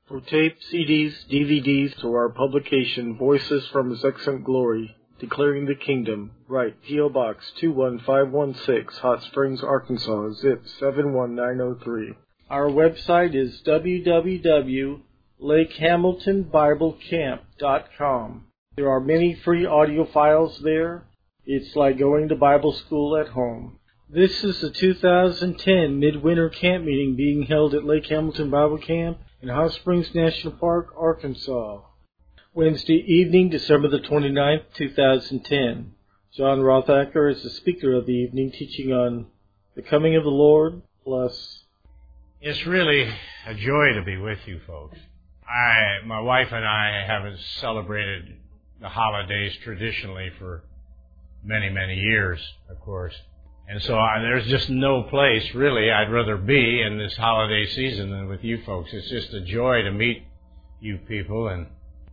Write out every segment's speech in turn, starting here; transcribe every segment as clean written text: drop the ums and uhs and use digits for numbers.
For tape, CDs, DVDs, to our publication, Voices from His Excellent Glory, Declaring the Kingdom, write P.O. Box 21516, Hot Springs, Arkansas, zip 71903. Our website is www.lakehamiltonbiblecamp.com. There are many free audio files there. It's like going to Bible school at home. This is the 2010 Midwinter Camp Meeting being held at Lake Hamilton Bible Camp in Hot Springs National Park, Arkansas. Wednesday evening, December the 29th, 2010. John Rothacker is the speaker of the evening, teaching on the coming of the Lord, plus... It's really a joy to be with you folks. My wife and I haven't celebrated the holidays traditionally for many, many years, of course. And so there's just no place, really, I'd rather be in this holiday season than with you folks. It's just a joy to meet you people, and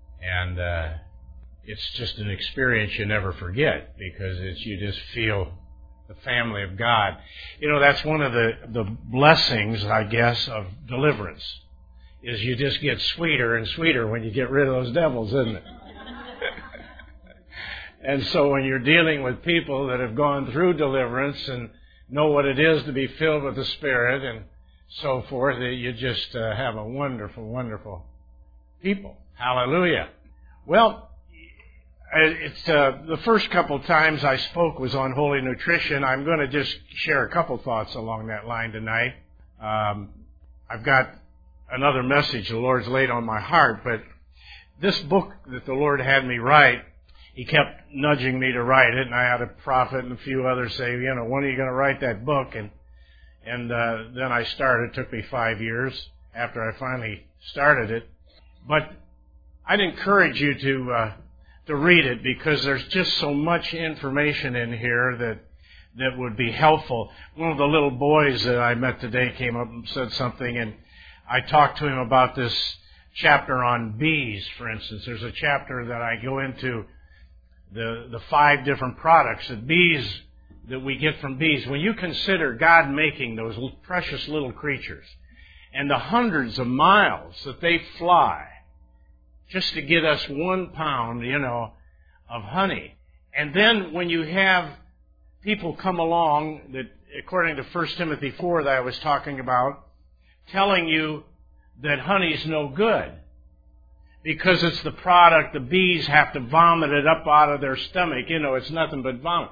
it's just an experience you never forget, because you just feel the family of God. You know, that's one of the blessings, I guess, of deliverance, is you just get sweeter and sweeter when you get rid of those devils, isn't it? And so when you're dealing with people that have gone through deliverance and know what it is to be filled with the Spirit and so forth, you just have a wonderful, wonderful people. Hallelujah. Well, it's the first couple times I spoke was on holy nutrition. I'm going to just share a couple thoughts along that line tonight. I've got another message the Lord's laid on my heart, but this book that the Lord had me write, He kept nudging me to write it, and I had a prophet and a few others say, you know, when are you going to write that book? And then I started. It took me 5 years after I finally started it. But I'd encourage you to read it, because there's just so much information in here that would be helpful. One of the little boys that I met today came up and said something, and I talked to him about this chapter on bees, for instance. There's a chapter that I go into the 5 different products that we get from bees. When you consider God making those precious little creatures and the hundreds of miles that they fly just to get us 1 pound, of honey. And then when you have people come along that, according to 1 Timothy 4 that I was talking about, telling you that honey's no good, because it's the product, the bees have to vomit it up out of their stomach. It's nothing but vomit.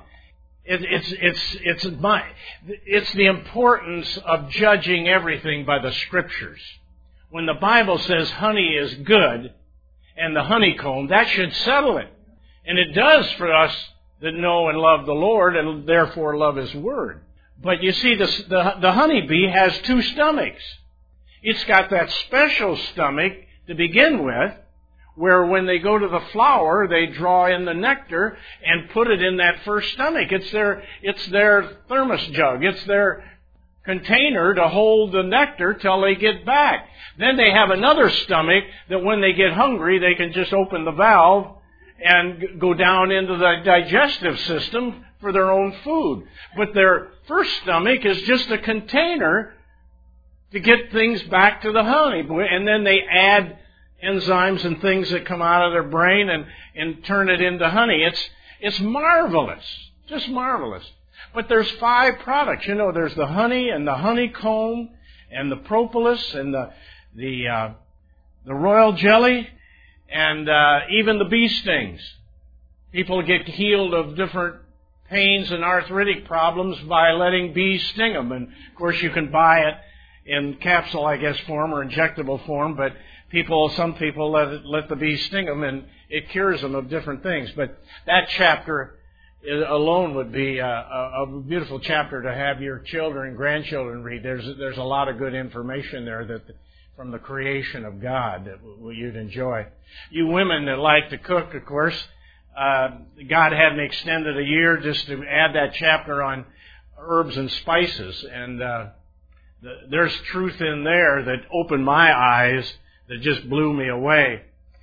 It's the importance of judging everything by the Scriptures. When the Bible says honey is good and the honeycomb, that should settle it. And it does for us that know and love the Lord and therefore love His Word. But you see, the honeybee has 2 stomachs. It's got that special stomach to begin with, where when they go to the flower, they draw in the nectar and put it in that first stomach. It's their thermos jug. It's their container to hold the nectar till they get back. Then they have another stomach that when they get hungry, they can just open the valve and go down into the digestive system for their own food. But their first stomach is just a container to get things back to the honey. And then they add enzymes and things that come out of their brain and turn it into honey. It's marvelous. Just marvelous. But there's 5 products. There's the honey and the honeycomb and the propolis and the royal jelly and even the bee stings. People get healed of different pains and arthritic problems by letting bees sting them. And, of course, you can buy it in capsule, form or injectable form, but some people let the bees sting them, and it cures them of different things. But that chapter alone would be a beautiful chapter to have your children and grandchildren read. There's a lot of good information there from the creation of God that you'd enjoy. You women that like to cook, of course, God had me extended a year just to add that chapter on herbs and spices, and there's truth in there that opened my eyes, that just blew me away.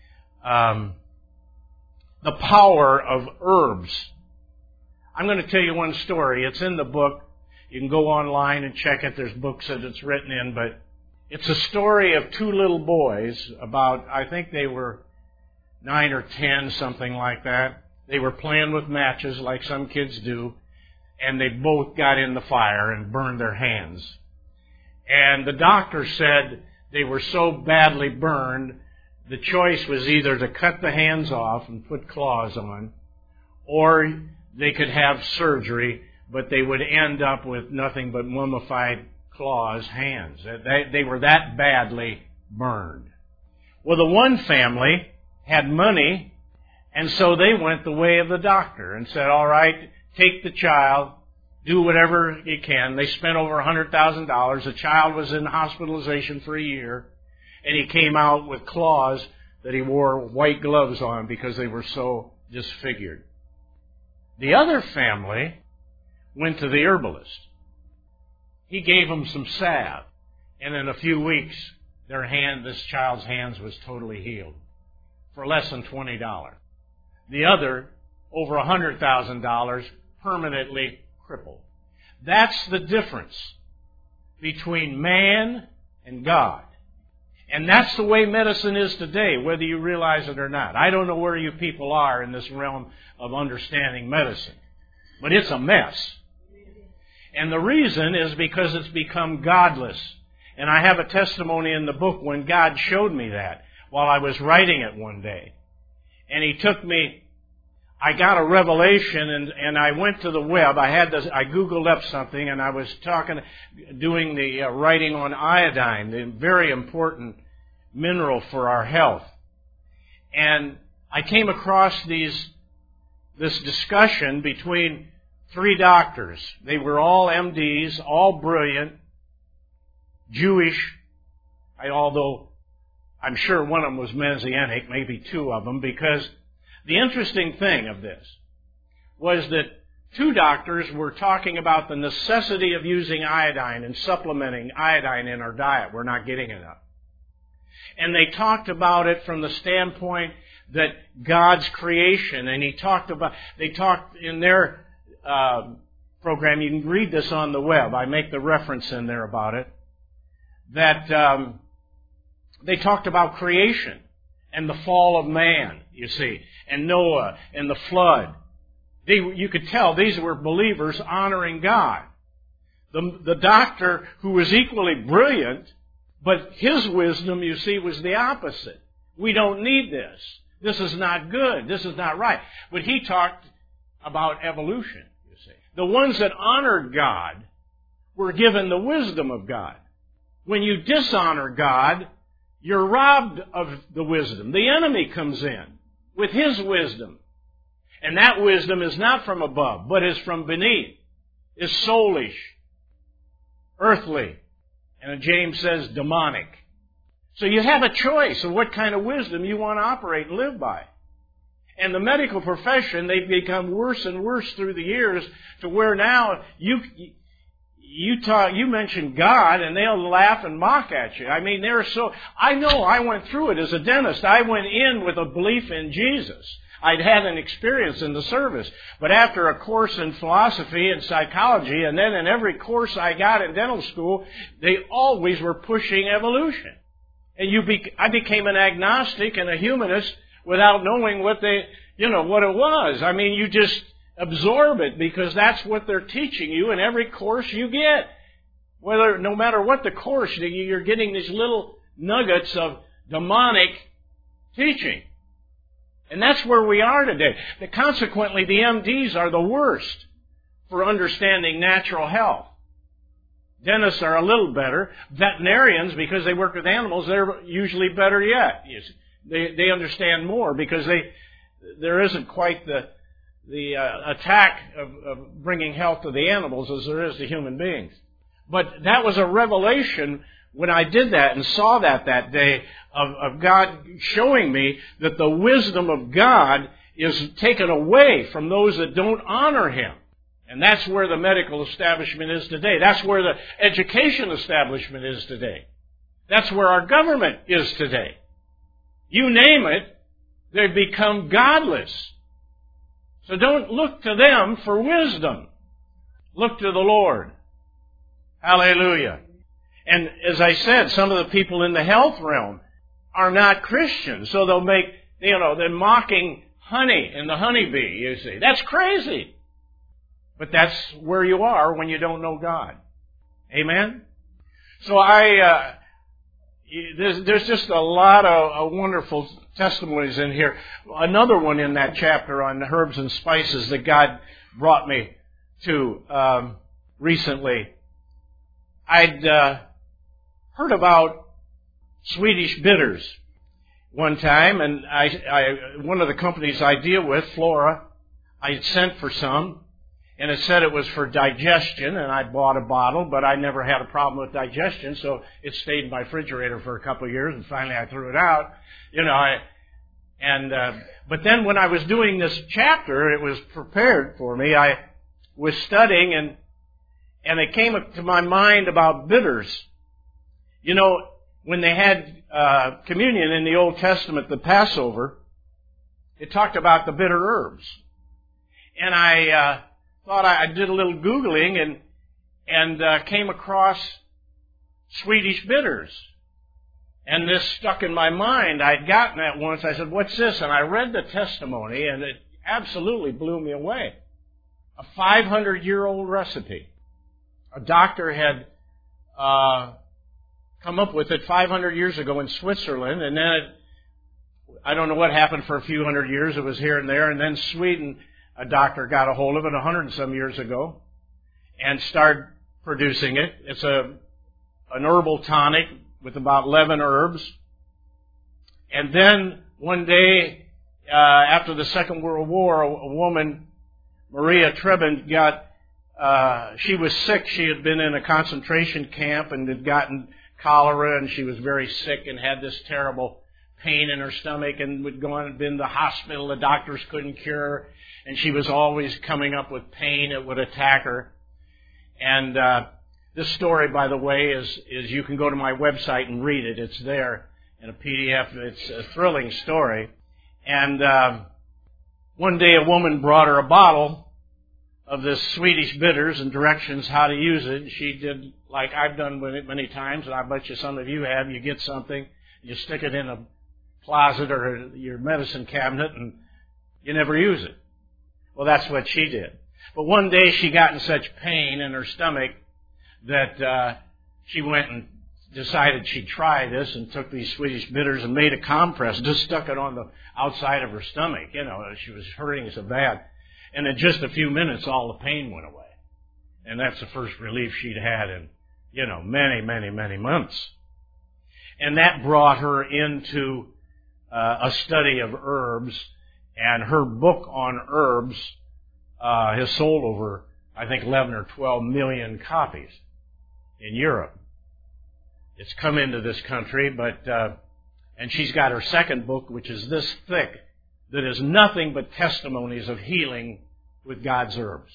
The power of herbs. I'm going to tell you one story. It's in the book. You can go online and check it. There's books that it's written in. But It's a story of two little boys about, I think they were 9 or 10, something like that. They were playing with matches like some kids do, and they both got in the fire and burned their hands. And the doctor said they were so badly burned, the choice was either to cut the hands off and put claws on, or they could have surgery, but they would end up with nothing but mummified claws, hands. They were that badly burned. Well, the one family had money, and so they went the way of the doctor and said, all right, take the child, do whatever you can. They spent over $100,000. The child was in hospitalization for a year, and he came out with claws that he wore white gloves on because they were so disfigured. The other family went to the herbalist. He gave them some salve, and in a few weeks, this child's hands was totally healed for less than $20. The other, over $100,000, permanently crippled. That's the difference between man and God. And that's the way medicine is today, whether you realize it or not. I don't know where you people are in this realm of understanding medicine, but it's a mess. And the reason is because it's become godless. And I have a testimony in the book when God showed me that while I was writing it one day. And He took me, I got a revelation, and I went to the web. I Googled up something, and I was doing the writing on iodine, the very important mineral for our health. And I came across this discussion between 3 doctors. They were all MDs, all brilliant, Jewish, although I'm sure one of them was Messianic, maybe 2 of them, because the interesting thing of this was that 2 doctors were talking about the necessity of using iodine and supplementing iodine in our diet. We're not getting enough. And they talked about it from the standpoint that God's creation, and they talked in their program, you can read this on the web, I make the reference in there about it, that they talked about creation and the fall of man, you see, and Noah and the flood. You could tell these were believers honoring God. The doctor, who was equally brilliant, but his wisdom, you see, was the opposite. We don't need this. This is not good. This is not right. But he talked about evolution, you see. The ones that honored God were given the wisdom of God. When you dishonor God, you're robbed of the wisdom. The enemy comes in with his wisdom. And that wisdom is not from above, but is from beneath, is soulish, earthly, and James says demonic. So you have a choice of what kind of wisdom you want to operate and live by. And the medical profession, they've become worse and worse through the years to where now you mention God and they'll laugh and mock at you. I mean, I know I went through it as a dentist. I went in with a belief in Jesus. I'd had an experience in the service. But after a course in philosophy and psychology, and then in every course I got in dental school, they always were pushing evolution. And I became an agnostic and a humanist without knowing what it was. I mean, you just absorb it because that's what they're teaching you in every course you get. No matter what the course, you're getting these little nuggets of demonic teaching. And that's where we are today. Consequently, the MDs are the worst for understanding natural health. Dentists are a little better. Veterinarians, because they work with animals, they're usually better yet. They understand more because there isn't quite the attack of bringing health to the animals as there is to human beings. But that was a revelation when I did that and saw that day of God showing me that the wisdom of God is taken away from those that don't honor Him. And that's where the medical establishment is today. That's where the education establishment is today. That's where our government is today. You name it, they've become godless. So don't look to them for wisdom. Look to the Lord. Hallelujah. And as I said, some of the people in the health realm are not Christians. So they'll make, they're mocking honey and the honeybee, you see. That's crazy. But that's where you are when you don't know God. Amen? So there's just a lot of wonderful testimonies in here. Another one in that chapter on herbs and spices that God brought me to recently. I'd heard about Swedish bitters one time, and one of the companies I deal with, Flora, I had sent for some, and it said it was for digestion, and I bought a bottle, but I never had a problem with digestion, so it stayed in my refrigerator for a couple of years, and finally I threw it out. But then when I was doing this chapter, it was prepared for me. I was studying, and it came to my mind about bitters. When they had communion in the Old Testament, the Passover, it talked about the bitter herbs. And I thought I did a little Googling and came across Swedish bitters. And this stuck in my mind. I'd gotten that once. I said, what's this? And I read the testimony, and it absolutely blew me away. A 500-year-old recipe. A doctor had come up with it 500 years ago in Switzerland, and then I don't know what happened for a few hundred years. It was here and there, and then Sweden, a doctor got a hold of it 100 and some years ago and started producing it. It's an herbal tonic with about 11 herbs. And then one day, after the Second World War, a woman, Maria Trebin, she was sick. She had been in a concentration camp and had gotten cholera, and she was very sick and had this terrible pain in her stomach and would go on and been to the hospital. The doctors couldn't cure her, and she was always coming up with pain that would attack her. And this story, by the way, is you can go to my website and read it. It's there in a PDF. It's a thrilling story. And one day a woman brought her a bottle of this Swedish bitters and directions how to use it. She did like I've done with it many times, and I bet you some of you have. You get something, you stick it in a closet or your medicine cabinet, and you never use it. Well, that's what she did. But one day she got in such pain in her stomach that she went and decided she'd try this and took these Swedish bitters and made a compress, just stuck it on the outside of her stomach. She was hurting so bad. And in just a few minutes, all the pain went away. And that's the first relief she'd had in, many, many, many months. And that brought her into a study of herbs. And her book on herbs has sold over, I think, 11 or 12 million copies in Europe. It's come into this country, and she's got her second book, which is this thick, that is nothing but testimonies of healing with God's herbs.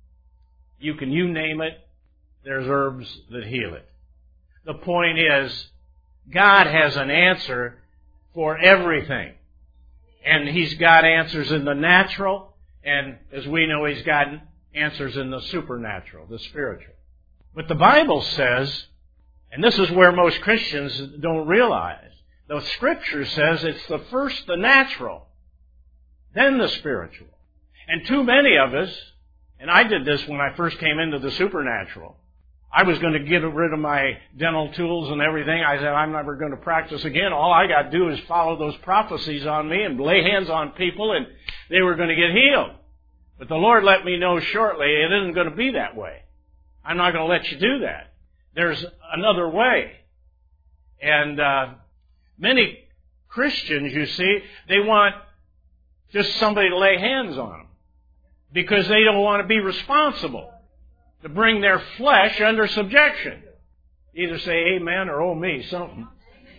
You name it, there's herbs that heal it. The point is, God has an answer for everything. And He's got answers in the natural, and as we know, He's got answers in the supernatural, the spiritual. But the Bible says, and this is where most Christians don't realize, the Scripture says it's the first the natural, then the spiritual. And too many of us, and I did this when I first came into the supernatural, I was going to get rid of my dental tools and everything. I said, I'm never going to practice again. All I got to do is follow those prophecies on me and lay hands on people, and they were going to get healed. But the Lord let me know shortly it isn't going to be that way. I'm not going to let you do that. There's another way. And many Christians, you see, they want just somebody to lay hands on them because they don't want to be responsible to bring their flesh under subjection. Either say amen or oh me, something.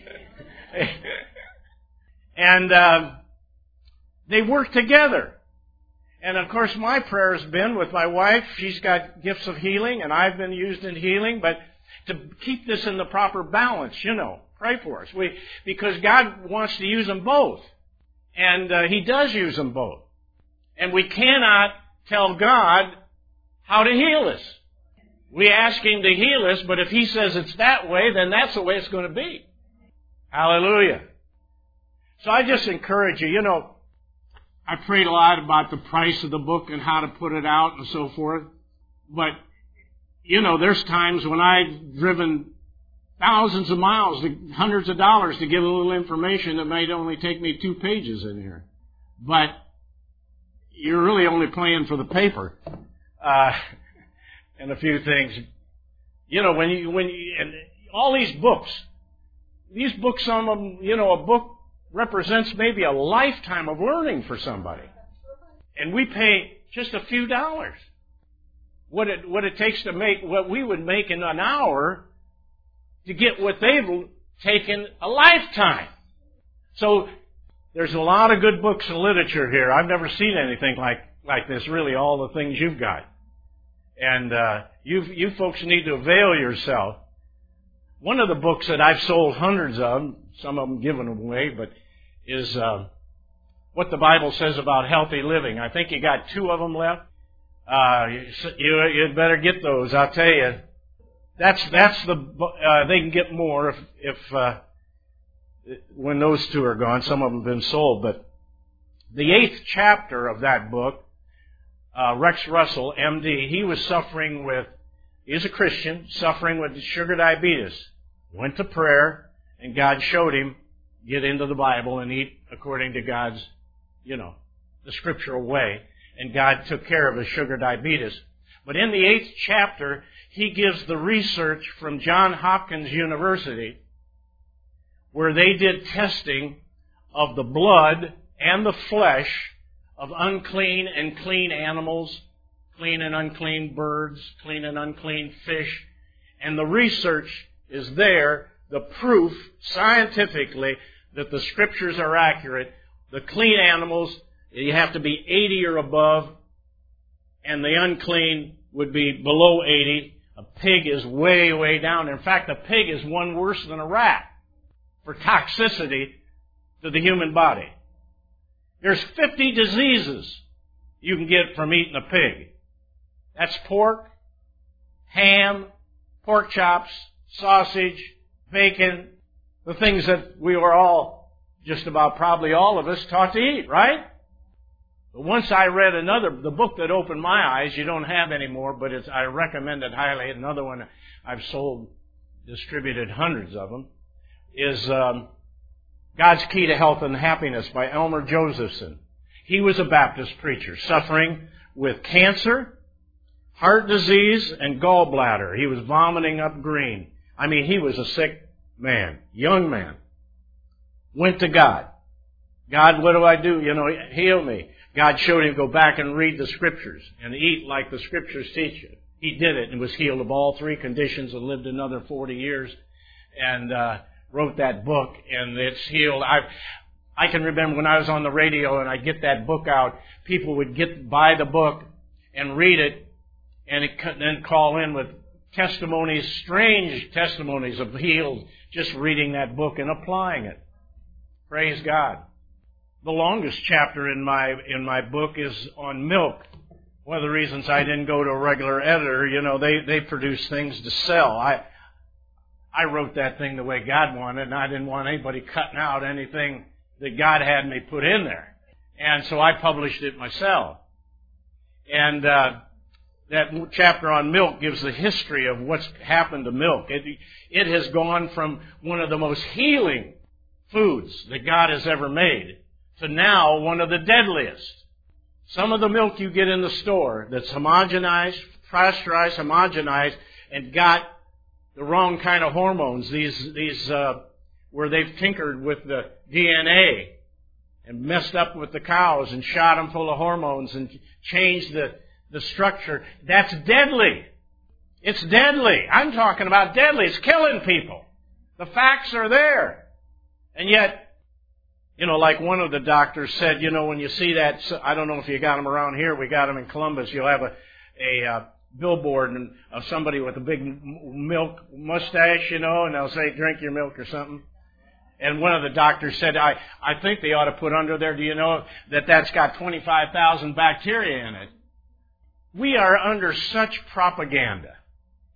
And they work together. And of course my prayer has been with my wife, she's got gifts of healing and I've been used in healing, but to keep this in the proper balance, pray for us. Because God wants to use them both. And He does use them both. And we cannot tell God how to heal us. We ask Him to heal us, but if He says it's that way, then that's the way it's going to be. Hallelujah. So I just encourage you, I prayed a lot about the price of the book and how to put it out and so forth. But, there's times when I've driven thousands of miles, hundreds of dollars to get a little information that might only take me 2 pages in here. But you're really only playing for the paper. And a few things. And all these books, some of them, a book represents maybe a lifetime of learning for somebody. And we pay just a few dollars. What it takes to make what we would make in an hour to get what they've taken a lifetime. So there's a lot of good books and literature here. I've never seen anything like this, really, all the things you've got. And you folks need to avail yourself. One of the books that I've sold hundreds of, some of them given away, but is What the Bible Says About Healthy Living. I think you got 2 of them left. You'd better get those, I'll tell you. That's they can get more if when those 2 are gone. Some of them have been sold, but the 8th chapter of that book, Rex Russell, MD, he's a Christian, suffering with sugar diabetes. Went to prayer, and God showed him, get into the Bible and eat according to God's, the scriptural way. And God took care of his sugar diabetes. But in the 8th chapter, he gives the research from Johns Hopkins University, where they did testing of the blood and the flesh of unclean and clean animals, clean and unclean birds, clean and unclean fish. And the research is there, the proof scientifically that the scriptures are accurate. The clean animals, you have to be 80 or above, and the unclean would be below 80. A pig is way, way down. In fact, a pig is one worse than a rat for toxicity to the human body. There's 50 diseases you can get from eating a pig. That's pork, ham, pork chops, sausage, bacon, the things that we were all, just about probably all of us, taught to eat, right? But once I read the book that opened my eyes, you don't have anymore, but I recommend it highly. Another one I've distributed hundreds of them, is God's Key to Health and Happiness by Elmer Josephson. He was a Baptist preacher suffering with cancer, heart disease, and gallbladder. He was vomiting up green. He was a sick man, young man. Went to God. God, what do I do? Heal me. God showed him, go back and read the Scriptures and eat like the Scriptures teach you. He did it and was healed of all 3 conditions and lived another 40 years and wrote that book, and it's healed. I can remember when I was on the radio and I'd get that book out, people would buy the book and read it and then call in with testimonies, strange testimonies of healed, just reading that book and applying it. Praise God. The longest chapter in my book is on milk. One of the reasons I didn't go to a regular editor, they produce things to sell. I wrote that thing the way God wanted, and I didn't want anybody cutting out anything that God had me put in there. And so I published it myself. And that chapter on milk gives the history of what's happened to milk. It has gone from one of the most healing foods that God has ever made to now one of the deadliest. Some of the milk you get in the store that's homogenized, pasteurized, homogenized, and got the wrong kind of hormones, these where they've tinkered with the DNA and messed up with the cows and shot them full of hormones and changed the structure. That's deadly. It's deadly. I'm talking about deadly. It's killing people. The facts are there. And yet, like one of the doctors said, when you see that, I don't know if you got them around here, we got them in Columbus, you'll have a billboard of somebody with a big milk mustache, and they'll say, drink your milk or something. And one of the doctors said, I think they ought to put under there, do you know that's got 25,000 bacteria in it? We are under such propaganda.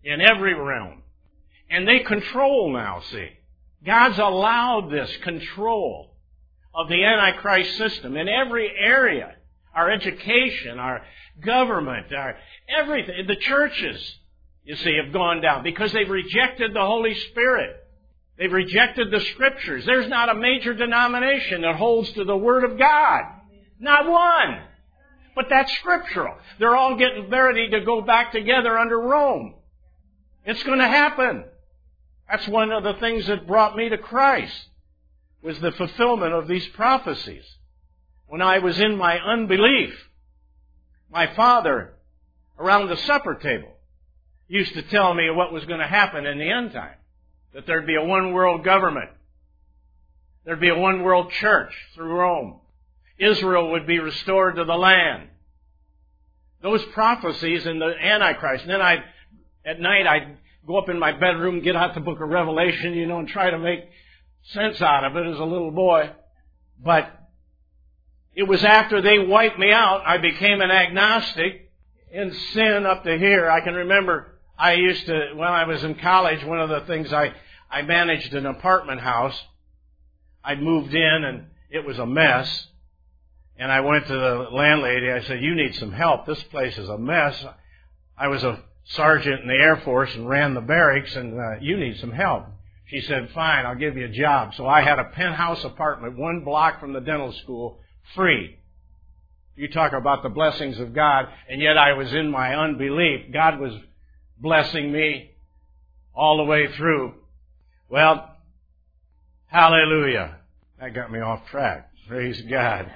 in every realm. And they control now, see. God's allowed this control of the Antichrist system in every area. Our education, our government, our everything. The churches, you see, have gone down because they've rejected the Holy Spirit. They've rejected the Scriptures. There's not a major denomination that holds to the Word of God. Not one. But that's scriptural. They're all getting ready to go back together under Rome. It's going to happen. That's one of the things that brought me to Christ, was the fulfillment of these prophecies. When I was in my unbelief, my father, around the supper table, used to tell me what was going to happen in the end time. That there'd be a one world government. There'd be a one world church through Rome. Israel would be restored to the land. Those prophecies in the Antichrist. And then at night I'd go up in my bedroom, get out the book of Revelation, and try to make sense out of it as a little boy. But it was after they wiped me out, I became an agnostic in sin up to here. I can remember when I was in college, one of the things I managed an apartment house. I'd moved in and it was a mess. And I went to the landlady. I said, "You need some help. This place is a mess. I was a sergeant in the Air Force and ran the barracks, and you need some help." She said, "Fine, I'll give you a job." So I had a penthouse apartment 1 block from the dental school, free. You talk about the blessings of God, and yet I was in my unbelief. God was blessing me all the way through. Well, hallelujah. That got me off track. Praise God.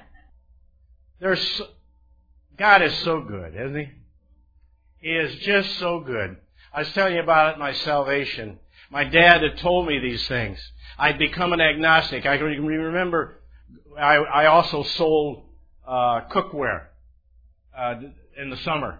God is so good, isn't He? He is just so good. I was telling you about it, my salvation. My dad had told me these things. I'd become an agnostic. I can remember I also sold cookware in the summer.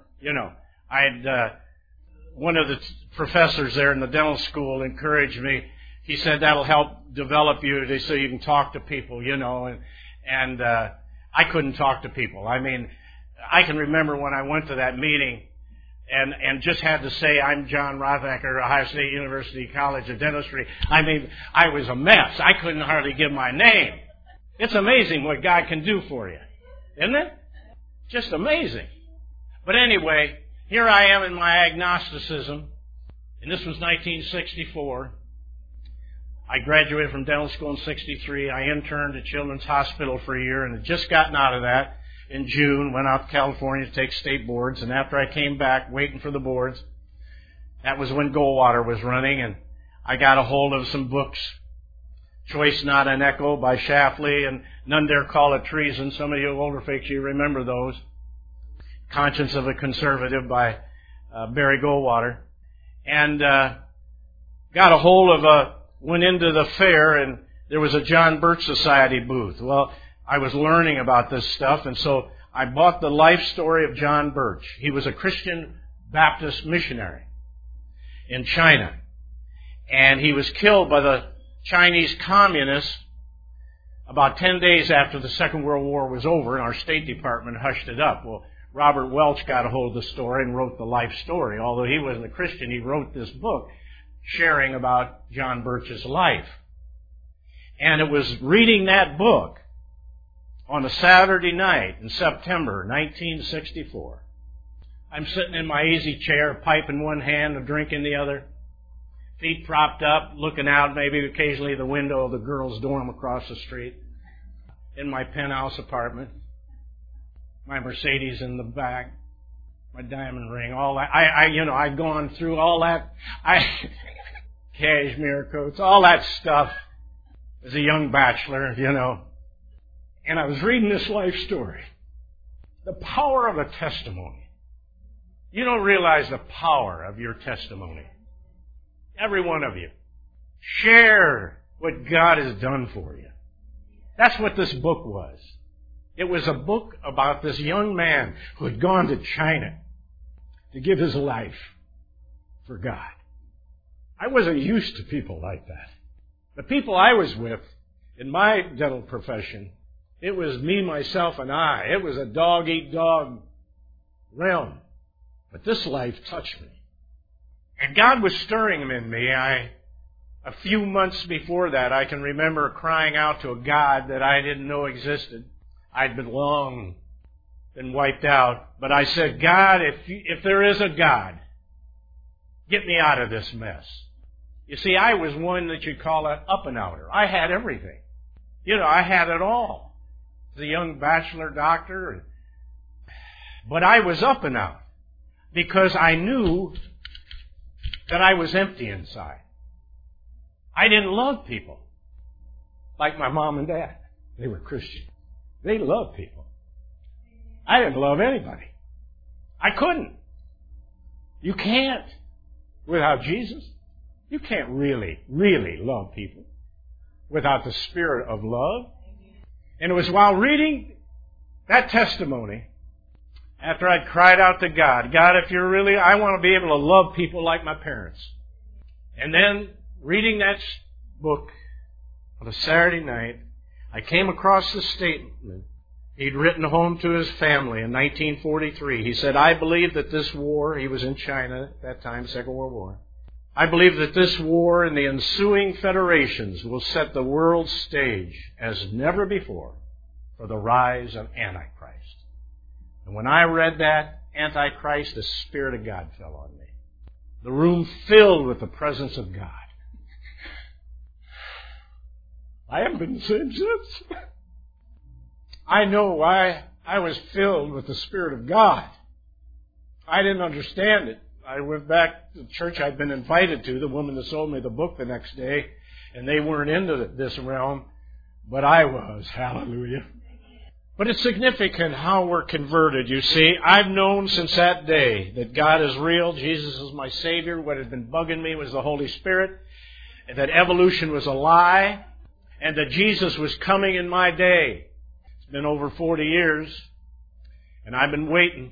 One of the professors there in the dental school encouraged me. He said that'll help develop you so you can talk to people, and I couldn't talk to people. I mean, I can remember when I went to that meeting and just had to say, "I'm John Rothacker, Ohio State University College of Dentistry." I mean, I was a mess. I couldn't hardly give my name. It's amazing what God can do for you, isn't it? Just amazing. But anyway, here I am in my agnosticism, and this was 1964. I graduated from dental school in 63. I interned at Children's Hospital for a year and had just gotten out of that in June, went out to California to take state boards, and after I came back waiting for the boards, that was when Goldwater was running, and I got a hold of some books. Choice Not an Echo by Shafley, and None Dare Call It Treason. Some of you older folks, you remember those. Conscience of a Conservative by Barry Goldwater. And got a hold of went into the fair, and there was a John Birch Society booth. Well, I was learning about this stuff, and so I bought the life story of John Birch. He was a Christian Baptist missionary in China, and he was killed by the Chinese communists about 10 days after the Second World War was over, and our State Department hushed it up. Well, Robert Welch got a hold of the story and wrote the life story. Although he wasn't a Christian, he wrote this book sharing about John Birch's life. And it was reading that book on a Saturday night in September 1964. I'm sitting in my easy chair, a pipe in one hand, a drink in the other, feet propped up, looking out maybe occasionally the window of the girls' dorm across the street, in my penthouse apartment, my Mercedes in the back, my diamond ring, all that. I'd gone through all that. Cashmere coats, all that stuff as a young bachelor, And I was reading this life story. The power of a testimony. You don't realize the power of your testimony. Every one of you. Share what God has done for you. That's what this book was. It was a book about this young man who had gone to China to give his life for God. I wasn't used to people like that. The people I was with in my dental profession, it was me, myself, and I. It was a dog-eat-dog realm. But this life touched me. And God was stirring them in me. A few months before that, I can remember crying out to a God that I didn't know existed. I'd been long been wiped out. But I said, God, if there is a God, get me out of this mess. You see, I was one that you'd call an up and outer. I had everything. I had it all. As a young bachelor doctor. But I was up and out because I knew that I was empty inside. I didn't love people like my mom and dad. They were Christian. They loved people. I didn't love anybody. I couldn't. You can't. Without Jesus, you can't really, really love people without the spirit of love. And it was while reading that testimony, after I'd cried out to God, God, if you're really, I want to be able to love people like my parents. And then, reading that book on a Saturday night, I came across the statement he'd written home to his family in 1943. He said, I believe that this war, he was in China at that time, Second World War, I believe that this war and the ensuing federations will set the world stage as never before for the rise of Antichrist. And when I read that, Antichrist, the Spirit of God fell on me. The room filled with the presence of God. I haven't been the same since. I know why I was filled with the Spirit of God. I didn't understand it. I went back to the church I'd been invited to, the woman that sold me the book the next day, and they weren't into this realm, but I was. Hallelujah. But it's significant how we're converted, you see. I've known since that day that God is real, Jesus is my Savior. What had been bugging me was the Holy Spirit, and that evolution was a lie, and that Jesus was coming in my day. It's been over 40 years, and I've been waiting.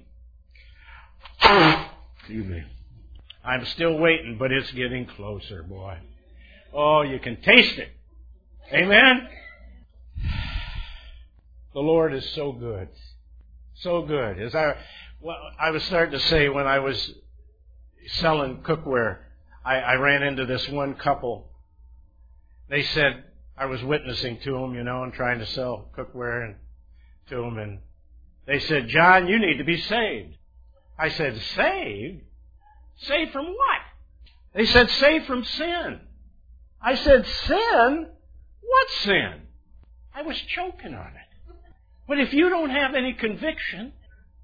Excuse me. I'm still waiting, but it's getting closer, boy. Oh, you can taste it. Amen? The Lord is so good. So good. I was starting to say when I was selling cookware, I ran into this one couple. They said, I was witnessing to them, and trying to sell cookware to them, and they said, John, you need to be saved. I said, saved? Saved from what? They said, saved from sin. I said, sin? What sin? I was choking on it. But if you don't have any conviction,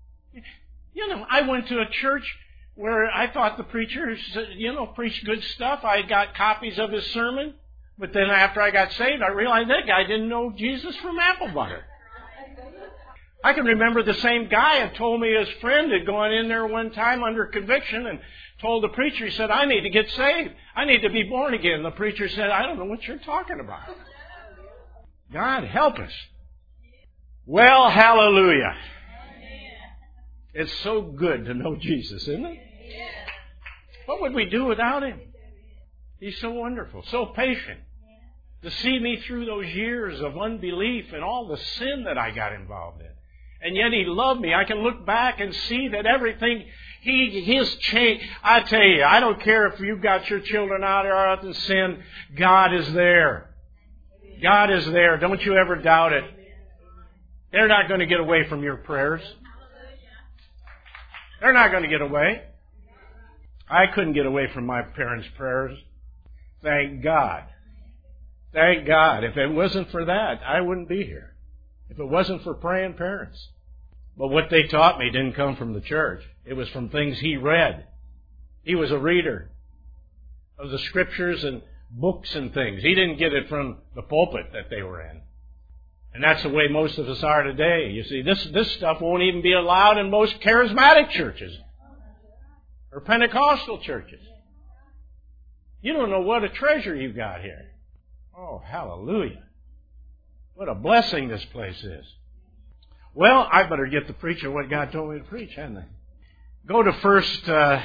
I went to a church where I thought the preacher, preached good stuff. I got copies of his sermon. But then after I got saved, I realized that guy didn't know Jesus from apple butter. I can remember the same guy had told me his friend had gone in there one time under conviction and told the preacher, he said, I need to get saved. I need to be born again. The preacher said, I don't know what you're talking about. God, help us. Well, hallelujah. It's so good to know Jesus, isn't it? What would we do without Him? He's so wonderful, so patient. To see me through those years of unbelief and all the sin that I got involved in. And yet He loved me. I can look back and see that everything, His change. I tell you, I don't care if you've got your children out in sin. God is there. God is there. Don't you ever doubt it. They're not going to get away from your prayers. They're not going to get away. I couldn't get away from my parents' prayers. Thank God. Thank God. If it wasn't for that, I wouldn't be here. If it wasn't for praying parents. But what they taught me didn't come from the church. It was from things he read. He was a reader of the scriptures and books and things. He didn't get it from the pulpit that they were in. And that's the way most of us are today. You see, this stuff won't even be allowed in most charismatic churches or Pentecostal churches. You don't know what a treasure you've got here. Oh, hallelujah. What a blessing this place is. Well, I better get to preaching what God told me to preach, hadn't I? Go to first,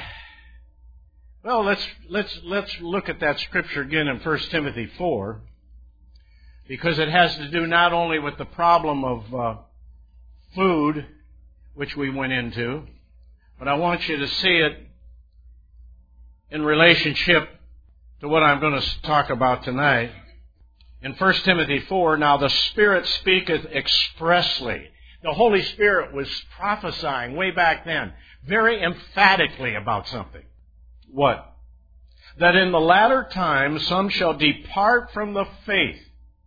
let's look at that scripture again in 1 Timothy 4, because it has to do not only with the problem of food, which we went into, but I want you to see it in relationship to what I'm going to talk about tonight. In 1 Timothy 4, now the Spirit speaketh expressly. The Holy Spirit was prophesying way back then, very emphatically about something. What? That in the latter times some shall depart from the faith,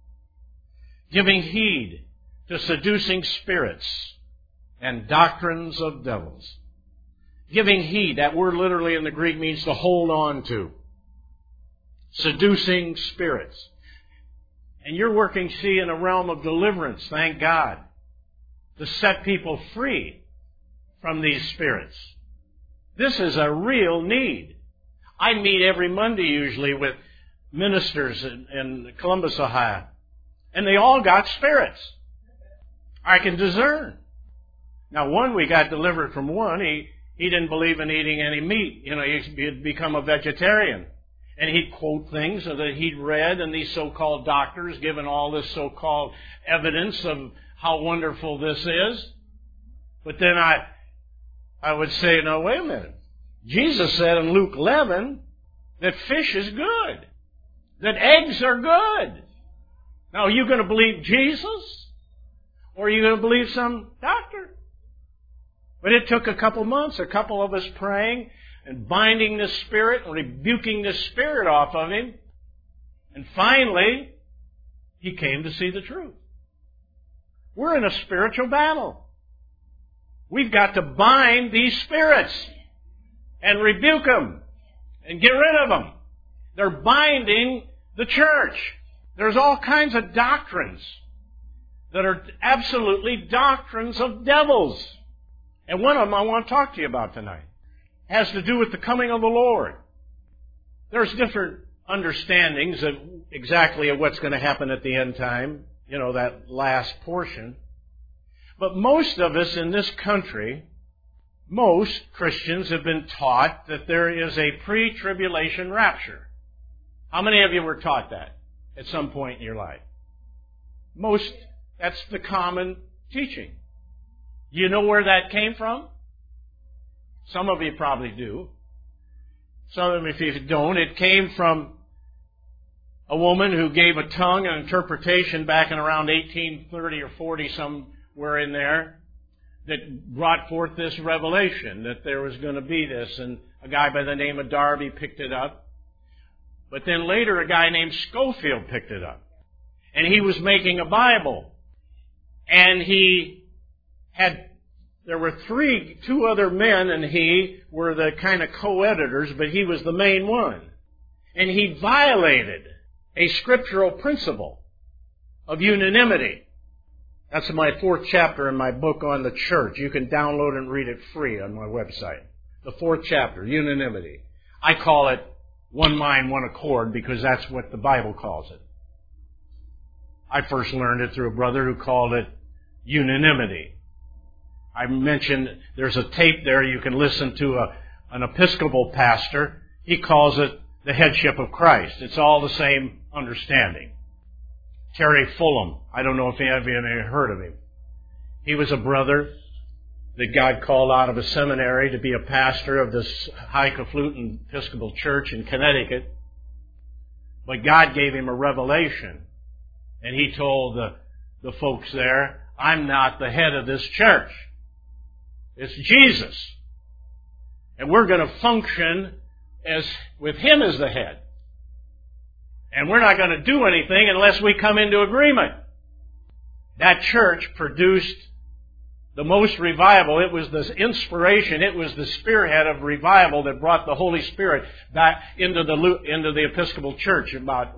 giving heed to seducing spirits and doctrines of devils. Giving heed, that word literally in the Greek means to hold on to. Seducing spirits. And you're working, see, in a realm of deliverance, thank God, to set people free from these spirits. This is a real need. I meet every Monday usually with ministers in Columbus, Ohio, and they all got spirits. I can discern. Now, one, we got delivered from one. He didn't believe in eating any meat. He'd become a vegetarian. And he'd quote things that he'd read, and these so-called doctors given all this so-called evidence of how wonderful this is. But then I would say, no, wait a minute. Jesus said in Luke 11 that fish is good, that eggs are good. Now, are you going to believe Jesus? Or are you going to believe some doctor? But it took a couple months, a couple of us praying and binding the spirit and rebuking the spirit off of him. And finally, he came to see the truth. We're in a spiritual battle. We've got to bind these spirits and rebuke them and get rid of them. They're binding the church. There's all kinds of doctrines that are absolutely doctrines of devils. And one of them I want to talk to you about tonight has to do with the coming of the Lord. There's different understandings of exactly of what's going to happen at the end time, that last portion. But most of us in this country, most Christians have been taught that there is a pre-tribulation rapture. How many of you were taught that at some point in your life? Most, that's the common teaching. Do you know where that came from? Some of you probably do. Some of you, if you don't, it came from a woman who gave a tongue and interpretation back in around 1830 or 40, somewhere in there, that brought forth this revelation that there was going to be this. And a guy by the name of Darby picked it up. But then later a guy named Schofield picked it up. And he was making a Bible. And there were two other men, and he were the kind of co-editors, but he was the main one. And he violated a scriptural principle of unanimity. That's my 4th chapter in my book on the church. You can download and read it free on my website. The 4th chapter, unanimity. I call it one mind, one accord, because that's what the Bible calls it. I first learned it through a brother who called it unanimity. I mentioned there's a tape there you can listen to an Episcopal pastor. He calls it the headship of Christ. It's all the same understanding. Terry Fulham. I don't know if any of you have heard of him. He was a brother that God called out of a seminary to be a pastor of this Highfalutin Episcopal Church in Connecticut. But God gave him a revelation. And he told the folks there, I'm not the head of this church. It's Jesus. And we're going to function with Him as the head. And we're not going to do anything unless we come into agreement. That church produced the most revival. It was the inspiration. It was the spearhead of revival that brought the Holy Spirit back into the Episcopal Church about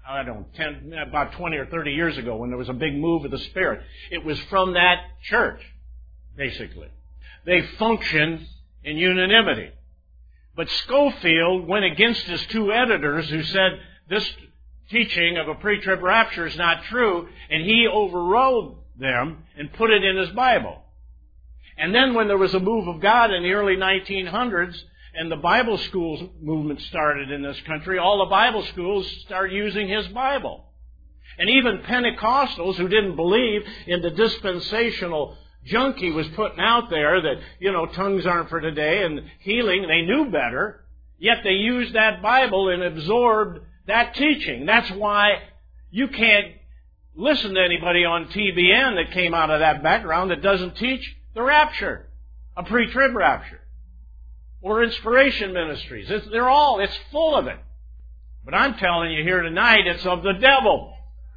20 or 30 years ago when there was a big move of the Spirit. It was from that church, basically. They functioned in unanimity. But Schofield went against his two editors who said this teaching of a pre-trib rapture is not true, and he overrode them and put it in his Bible. And then when there was a move of God in the early 1900s and the Bible schools movement started in this country, all the Bible schools started using his Bible. And even Pentecostals who didn't believe in the dispensational junk he was putting out there that, tongues aren't for today and healing, they knew better. Yet they used that Bible and absorbed that teaching. That's why you can't listen to anybody on TBN that came out of that background that doesn't teach the rapture, a pre-trib rapture, or inspiration ministries. It's full of it. But I'm telling you here tonight, it's of the devil.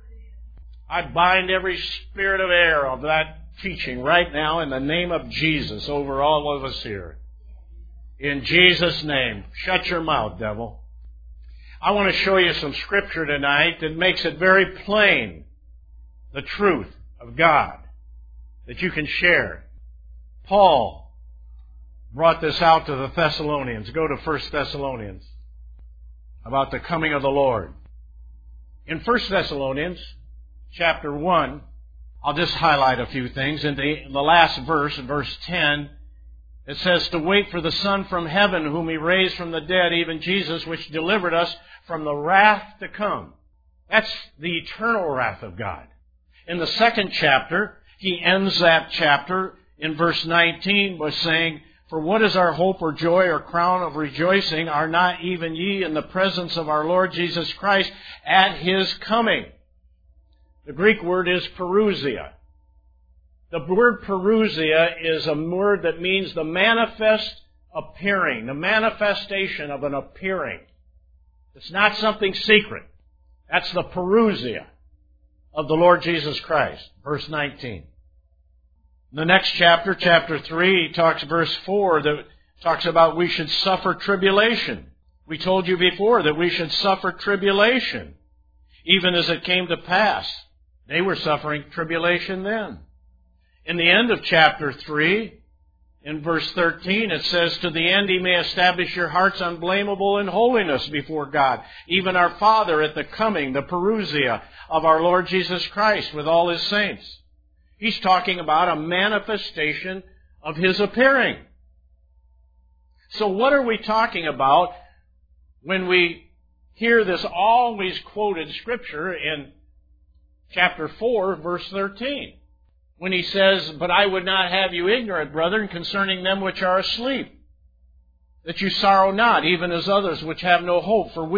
I bind every spirit of error of that teaching right now in the name of Jesus over all of us here. In Jesus' name, shut your mouth, devil. I want to show you some scripture tonight that makes it very plain, the truth of God, that you can share. Paul brought this out to the Thessalonians. Go to 1 Thessalonians, about the coming of the Lord. In 1 Thessalonians chapter 1, I'll just highlight a few things. In the last verse, in verse 10, it says, to wait for the Son from heaven, whom He raised from the dead, even Jesus, which delivered us from the wrath to come. That's the eternal wrath of God. In the second chapter, he ends that chapter in verse 19 by saying, for what is our hope or joy or crown of rejoicing? Are not even ye in the presence of our Lord Jesus Christ at His coming? The Greek word is parousia. The word parousia is a word that means the manifest appearing, the manifestation of an appearing. It's not something secret. That's the parousia of the Lord Jesus Christ. Verse 19. The next chapter, chapter 3, verse 4, that talks about we should suffer tribulation. We told you before that we should suffer tribulation, even as it came to pass. They were suffering tribulation then. In the end of chapter 3, in verse 13, it says, to the end He may establish your hearts unblameable in holiness before God, even our Father at the coming, the parousia of our Lord Jesus Christ with all His saints. He's talking about a manifestation of His appearing. So what are we talking about when we hear this always quoted scripture in chapter 4, verse 13? When he says, but I would not have you ignorant, brethren, concerning them which are asleep, that you sorrow not, even as others which have no hope. For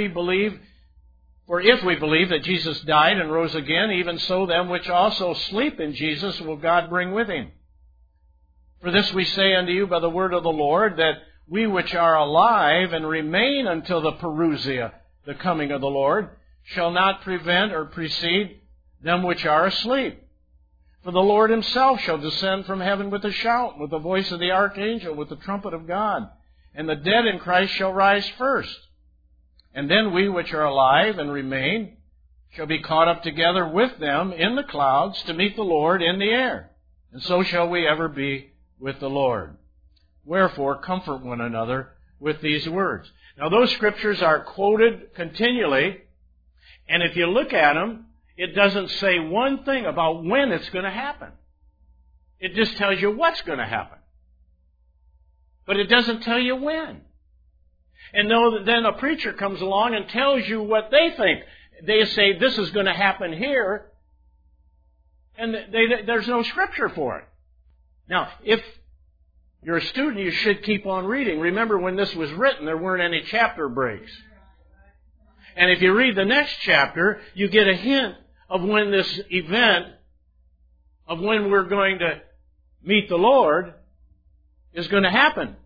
if we believe that Jesus died and rose again, even so them which also sleep in Jesus will God bring with Him. For this we say unto you by the word of the Lord, that we which are alive and remain until the parousia, the coming of the Lord, shall not prevent or precede them which are asleep. For the Lord Himself shall descend from heaven with a shout, with the voice of the archangel, with the trumpet of God. And the dead in Christ shall rise first. And then we which are alive and remain shall be caught up together with them in the clouds to meet the Lord in the air. And so shall we ever be with the Lord. Wherefore, comfort one another with these words. Now, those scriptures are quoted continually, and if you look at them, it doesn't say one thing about when it's going to happen. It just tells you what's going to happen. But it doesn't tell you when. And then a preacher comes along and tells you what they think. They say this is going to happen here, and there's no scripture for it. Now, if you're a student, you should keep on reading. Remember, when this was written, there weren't any chapter breaks. And if you read the next chapter, you get a hint of when this event, of when we're going to meet the Lord, is going to happen.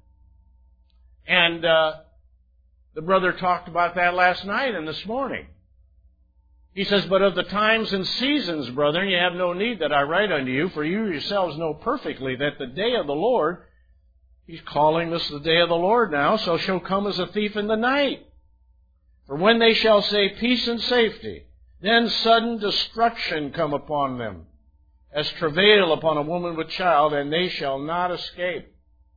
And the brother talked about that last night and this morning. He says, but of the times and seasons, brethren, you have no need that I write unto you, for you yourselves know perfectly that the day of the Lord, He's calling this the day of the Lord now, so shall come as a thief in the night. For when they shall say peace and safety, then sudden destruction come upon them, as travail upon a woman with child, and they shall not escape.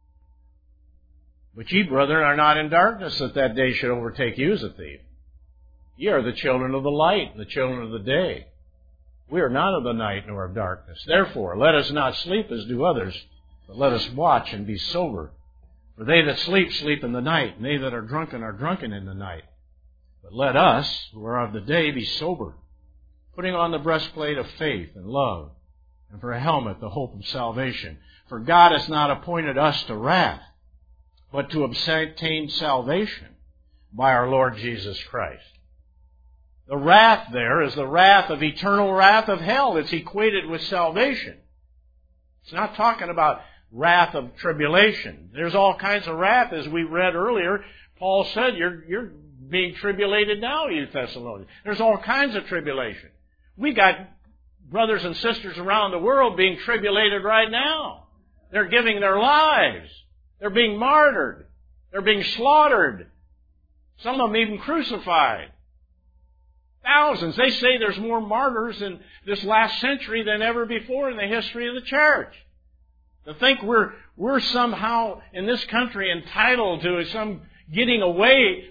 But ye, brethren, are not in darkness, that day should overtake you as a thief. Ye are the children of the light, the children of the day. We are not of the night nor of darkness. Therefore, let us not sleep as do others, but let us watch and be sober. For they that sleep, sleep in the night, and they that are drunken in the night. But let us, who are of the day, be sober, putting on the breastplate of faith and love, and for a helmet the hope of salvation. For God has not appointed us to wrath, but to obtain salvation by our Lord Jesus Christ. The wrath there is the wrath of eternal wrath of hell. It's equated with salvation. It's not talking about wrath of tribulation. There's all kinds of wrath, as we read earlier. Paul said, you're being tribulated now, you Thessalonians. There's all kinds of tribulation. We got brothers and sisters around the world being tribulated right now. They're giving their lives. They're being martyred. They're being slaughtered. Some of them even crucified. Thousands. They say there's more martyrs in this last century than ever before in the history of the church. To think we're somehow in this country entitled to some getting away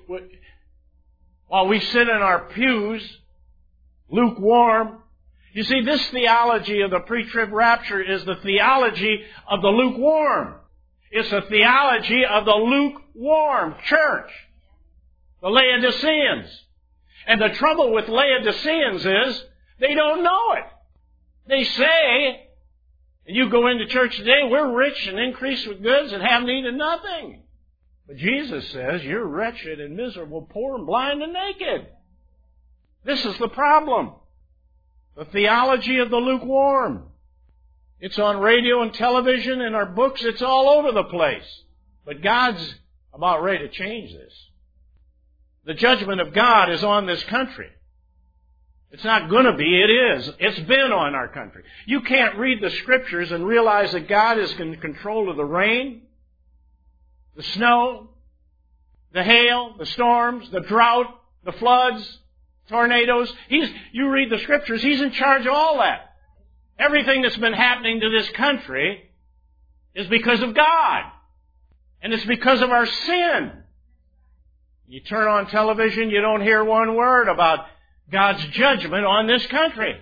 while we sit in our pews, lukewarm. You see, this theology of the pre-trib rapture is the theology of the lukewarm. It's a theology of the lukewarm church, the Laodiceans. And the trouble with Laodiceans is they don't know it. They say, and you go into church today, we're rich and increased with goods and have need of nothing. But Jesus says, you're wretched and miserable, poor and blind and naked. This is the problem. The theology of the lukewarm. It's on radio and television, in our books, it's all over the place. But God's about ready to change this. The judgment of God is on this country. It's not going to be, it is. It's been on our country. You can't read the Scriptures and realize that God is in control of the rain, the snow, the hail, the storms, the drought, the floods, tornadoes. You read the Scriptures, He's in charge of all that. Everything that's been happening to this country is because of God. And it's because of our sin. You turn on television, you don't hear one word about God's judgment on this country.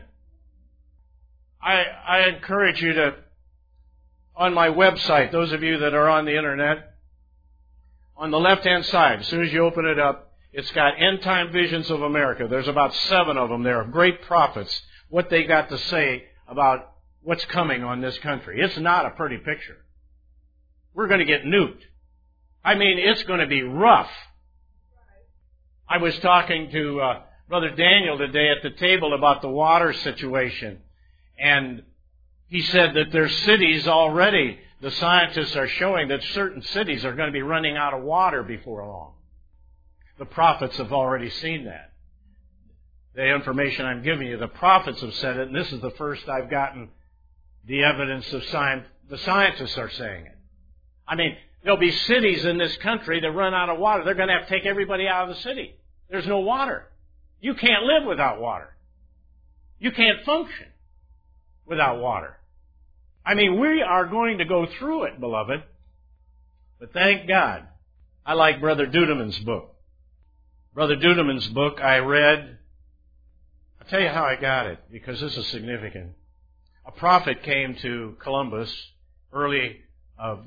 I encourage you to, on my website, those of you that are on the internet, on the left-hand side, as soon as you open it up, it's got End Time Visions of America. There's about 7 of them there, great prophets, what they got to say about what's coming on this country. It's not a pretty picture. We're going to get nuked. I mean, it's going to be rough. I was talking to Brother Daniel today at the table about the water situation. And he said that there's cities already, the scientists are showing that certain cities are going to be running out of water before long. The prophets have already seen that. The information I'm giving you, the prophets have said it, and this is the first I've gotten the evidence of science. The scientists are saying it. I mean, there'll be cities in this country that run out of water. They're going to have to take everybody out of the city. There's no water. You can't live without water. You can't function without water. I mean, we are going to go through it, beloved. But thank God, I like Brother Dudeman's book. Brother Dudeman's book I read. I'll tell you how I got it, because this is significant. A prophet came to Columbus early of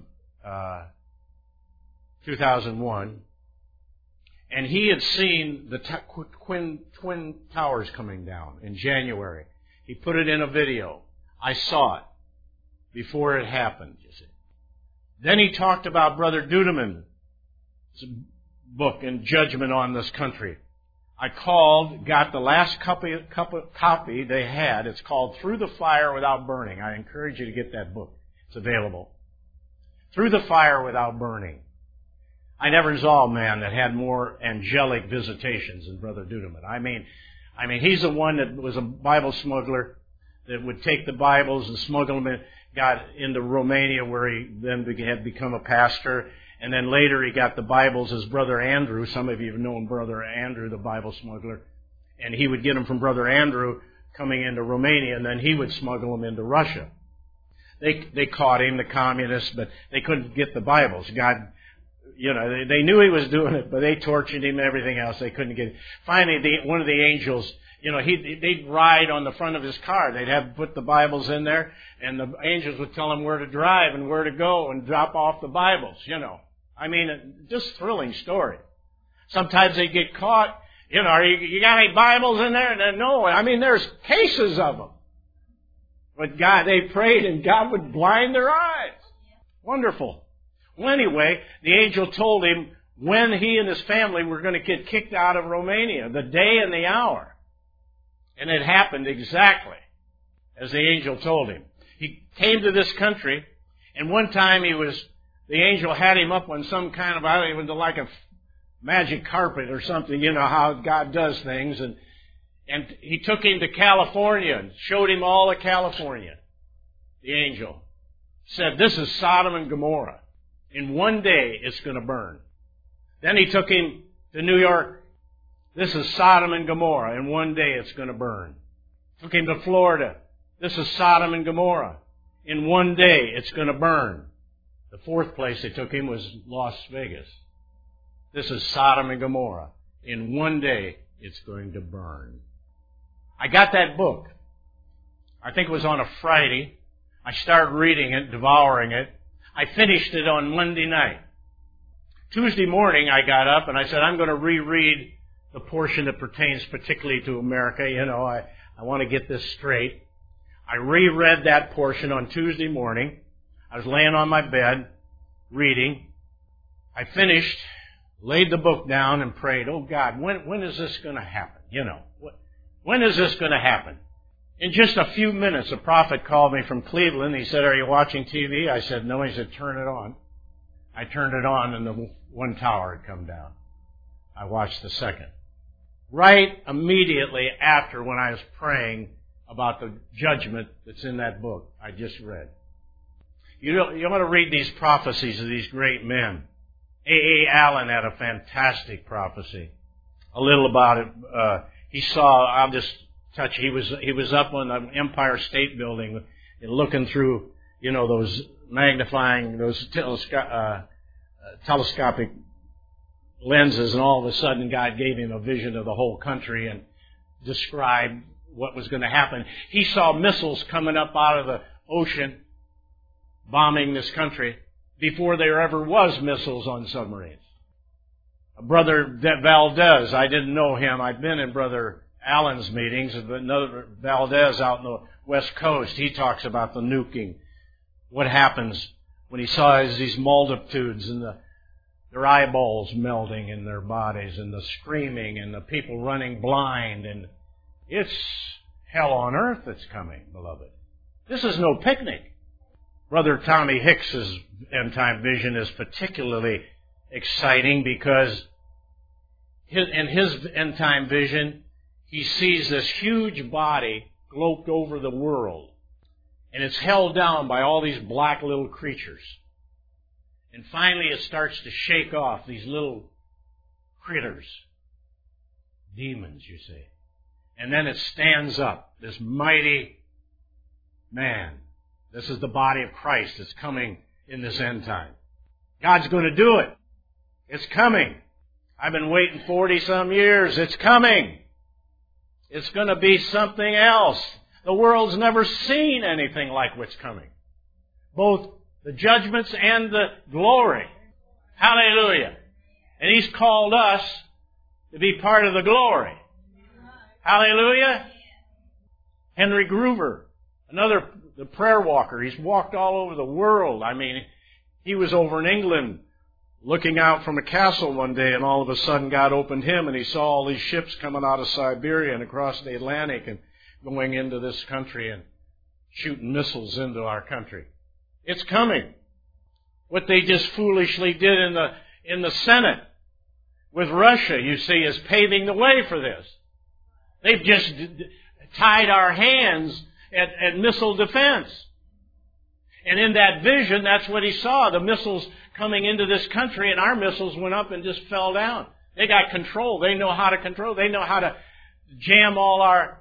2001, and he had seen the Twin Towers coming down in January. He put it in a video. I saw it before it happened, you see. Then he talked about Brother Dudeman's book and judgment on this country. I called, got the last copy they had. It's called Through the Fire Without Burning. I encourage you to get that book. It's available. Through the Fire Without Burning. I never saw a man that had more angelic visitations than Brother Dudeman. I mean, he's the one that was a Bible smuggler that would take the Bibles and smuggle them in, got into Romania where he then had become a pastor. And then later he got the Bibles as Brother Andrew. Some of you have known Brother Andrew, the Bible smuggler. And he would get them from Brother Andrew coming into Romania, and then he would smuggle them into Russia. They caught him, the communists, but they couldn't get the Bibles. God, they knew he was doing it, but they tortured him and everything else. They couldn't get it. Finally, one of the angels, they'd ride on the front of his car. They'd have put the Bibles in there, and the angels would tell him where to drive and where to go and drop off the Bibles, I mean, just thrilling story. Sometimes they'd get caught, you got any Bibles in there? And then, no. I mean, there's cases of them. But God, they prayed and God would blind their eyes. Wonderful. Well, anyway, the angel told him when he and his family were going to get kicked out of Romania, the day and the hour. And it happened exactly as the angel told him. He came to this country, and one time the angel had him up on some kind of, I don't even know, like a magic carpet or something, you know how God does things, and he took him to California and showed him all of California. The angel said, this is Sodom and Gomorrah. In one day it's going to burn. Then he took him to New York. This is Sodom and Gomorrah. In one day it's going to burn. Took him to Florida. This is Sodom and Gomorrah. In one day it's going to burn. The fourth place they took him was Las Vegas. This is Sodom and Gomorrah. In one day it's going to burn. I got that book. I think it was on a Friday. I started reading it, devouring it. I finished it on Monday night. Tuesday morning I got up and I said, I'm going to reread the portion that pertains particularly to America. You know, I want to get this straight. I reread that portion on Tuesday morning. I was laying on my bed, reading. I finished, laid the book down and prayed, oh God, when is this going to happen? You know, when is this going to happen? In just a few minutes, a prophet called me from Cleveland. He said, are you watching TV? I said, no. He said, turn it on. I turned it on and the one tower had come down. I watched the second. Right immediately after when I was praying about the judgment that's in that book I just read. You want to read these prophecies of these great men. A. Allen had a fantastic prophecy. A little about it. He saw, I'll just touch, he was up on the Empire State Building and looking through, you know, those magnifying, those telescopic lenses, and all of a sudden God gave him a vision of the whole country and described what was going to happen. He saw missiles coming up out of the ocean, bombing this country, before there ever was missiles on submarines. Brother Valdez, I didn't know him. I'd been in Brother Allen's meetings, but another Valdez out on the West Coast, he talks about the nuking. What happens when he saw these multitudes and their eyeballs melting in their bodies and the screaming and the people running blind, and it's hell on earth that's coming, beloved. This is no picnic. Brother Tommy Hicks's end-time vision is particularly exciting because in his end-time vision, he sees this huge body cloaked over the world, and it's held down by all these black little creatures. And finally it starts to shake off these little critters. Demons, you see. And then it stands up, this mighty man. This is the body of Christ that's coming in this end time. God's going to do it. It's coming. I've been waiting 40-some years. It's coming. It's going to be something else. The world's never seen anything like what's coming. Both the judgments and the glory. Hallelujah. And He's called us to be part of the glory. Hallelujah. Henry Groover, the prayer walker. He's walked all over the world. I mean, he was over in England looking out from a castle one day, and all of a sudden God opened him and he saw all these ships coming out of Siberia and across the Atlantic and going into this country and shooting missiles into our country. It's coming. What they just foolishly did in the Senate with Russia, you see, is paving the way for this. They've just tied our hands at missile defense. And in that vision, that's what he saw, the missiles coming into this country, and our missiles went up and just fell down. They got control. They know how to control. They know how to jam all our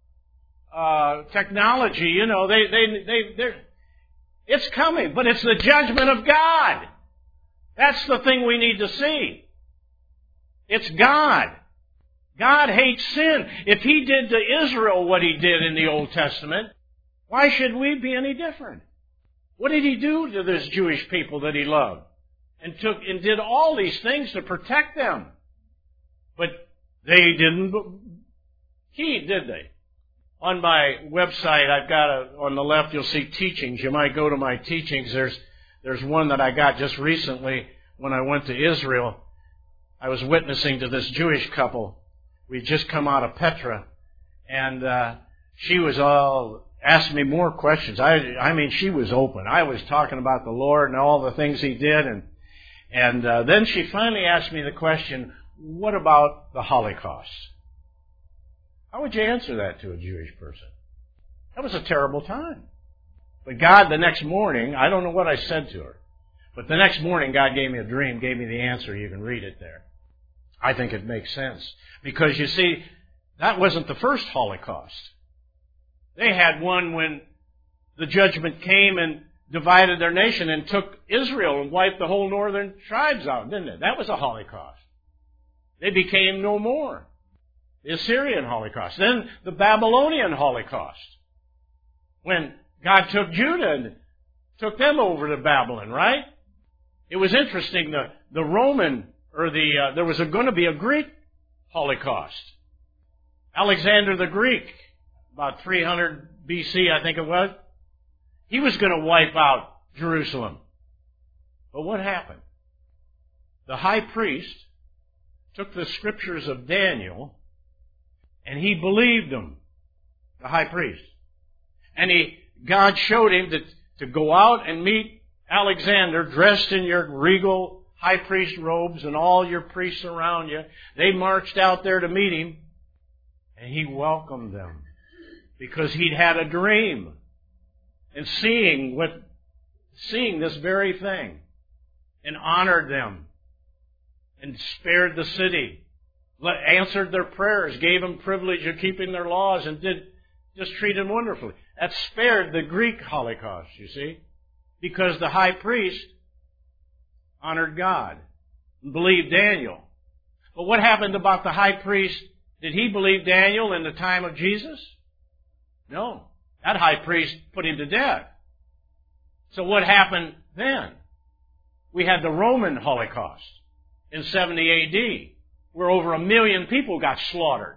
technology. You know, they're it's coming, but it's the judgment of God. That's the thing we need to see. It's God. God hates sin. If He did to Israel what He did in the Old Testament, why should we be any different? What did He do to this Jewish people that He loved? And did all these things to protect them. But they didn't heed, did they? On my website, I've got on the left, you'll see teachings. You might go to my teachings. There's one that I got just recently when I went to Israel. I was witnessing to this Jewish couple. We'd just come out of Petra, and she was all asking me more questions. I mean, she was open. I was talking about the Lord and all the things He did, and then she finally asked me the question, what about the Holocaust? How would you answer that to a Jewish person? That was a terrible time. But God, the next morning, I don't know what I said to her, but the next morning God gave me a dream, gave me the answer. You can read it there. I think it makes sense. Because you see, that wasn't the first Holocaust. They had one when the judgment came and divided their nation and took Israel and wiped the whole northern tribes out, didn't it? That was a Holocaust. They became no more. The Assyrian Holocaust. Then the Babylonian Holocaust. When God took Judah and took them over to Babylon, right? It was interesting, the Roman, or there was going to be a Greek Holocaust. Alexander the Greek, about 300 BC, I think it was, he was going to wipe out Jerusalem. But what happened? The high priest took the scriptures of Daniel and he believed them, the high priest. And God showed him to go out and meet Alexander dressed in your regal high priest robes and all your priests around you. They marched out there to meet him, and he welcomed them because he'd had a dream and seeing this very thing, and honored them and spared the city, answered their prayers, gave them privilege of keeping their laws, and just treated them wonderfully. That spared the Greek Holocaust, you see, because the high priest honored God and believed Daniel. But what happened about the high priest? Did he believe Daniel in the time of Jesus? No. That high priest put him to death. So what happened then? We had the Roman Holocaust in 70 A.D., where over 1 million people got slaughtered.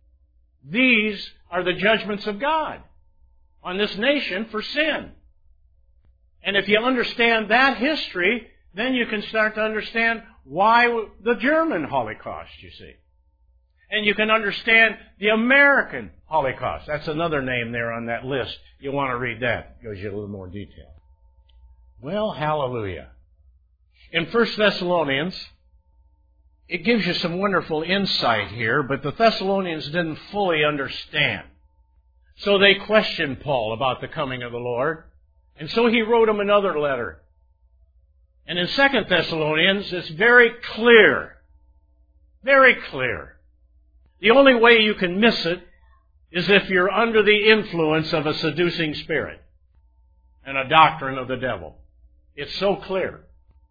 These are the judgments of God on this nation for sin. And if you understand that history, then you can start to understand why the German Holocaust, you see. And you can understand the American Holocaust. That's another name there on that list. You want to read that. It gives you a little more detail. Well, hallelujah. In 1 Thessalonians, it gives you some wonderful insight here, but the Thessalonians didn't fully understand. So they questioned Paul about the coming of the Lord. And so he wrote them another letter. And in 2 Thessalonians, it's very clear. Very clear. The only way you can miss it is if you're under the influence of a seducing spirit and a doctrine of the devil. It's so clear.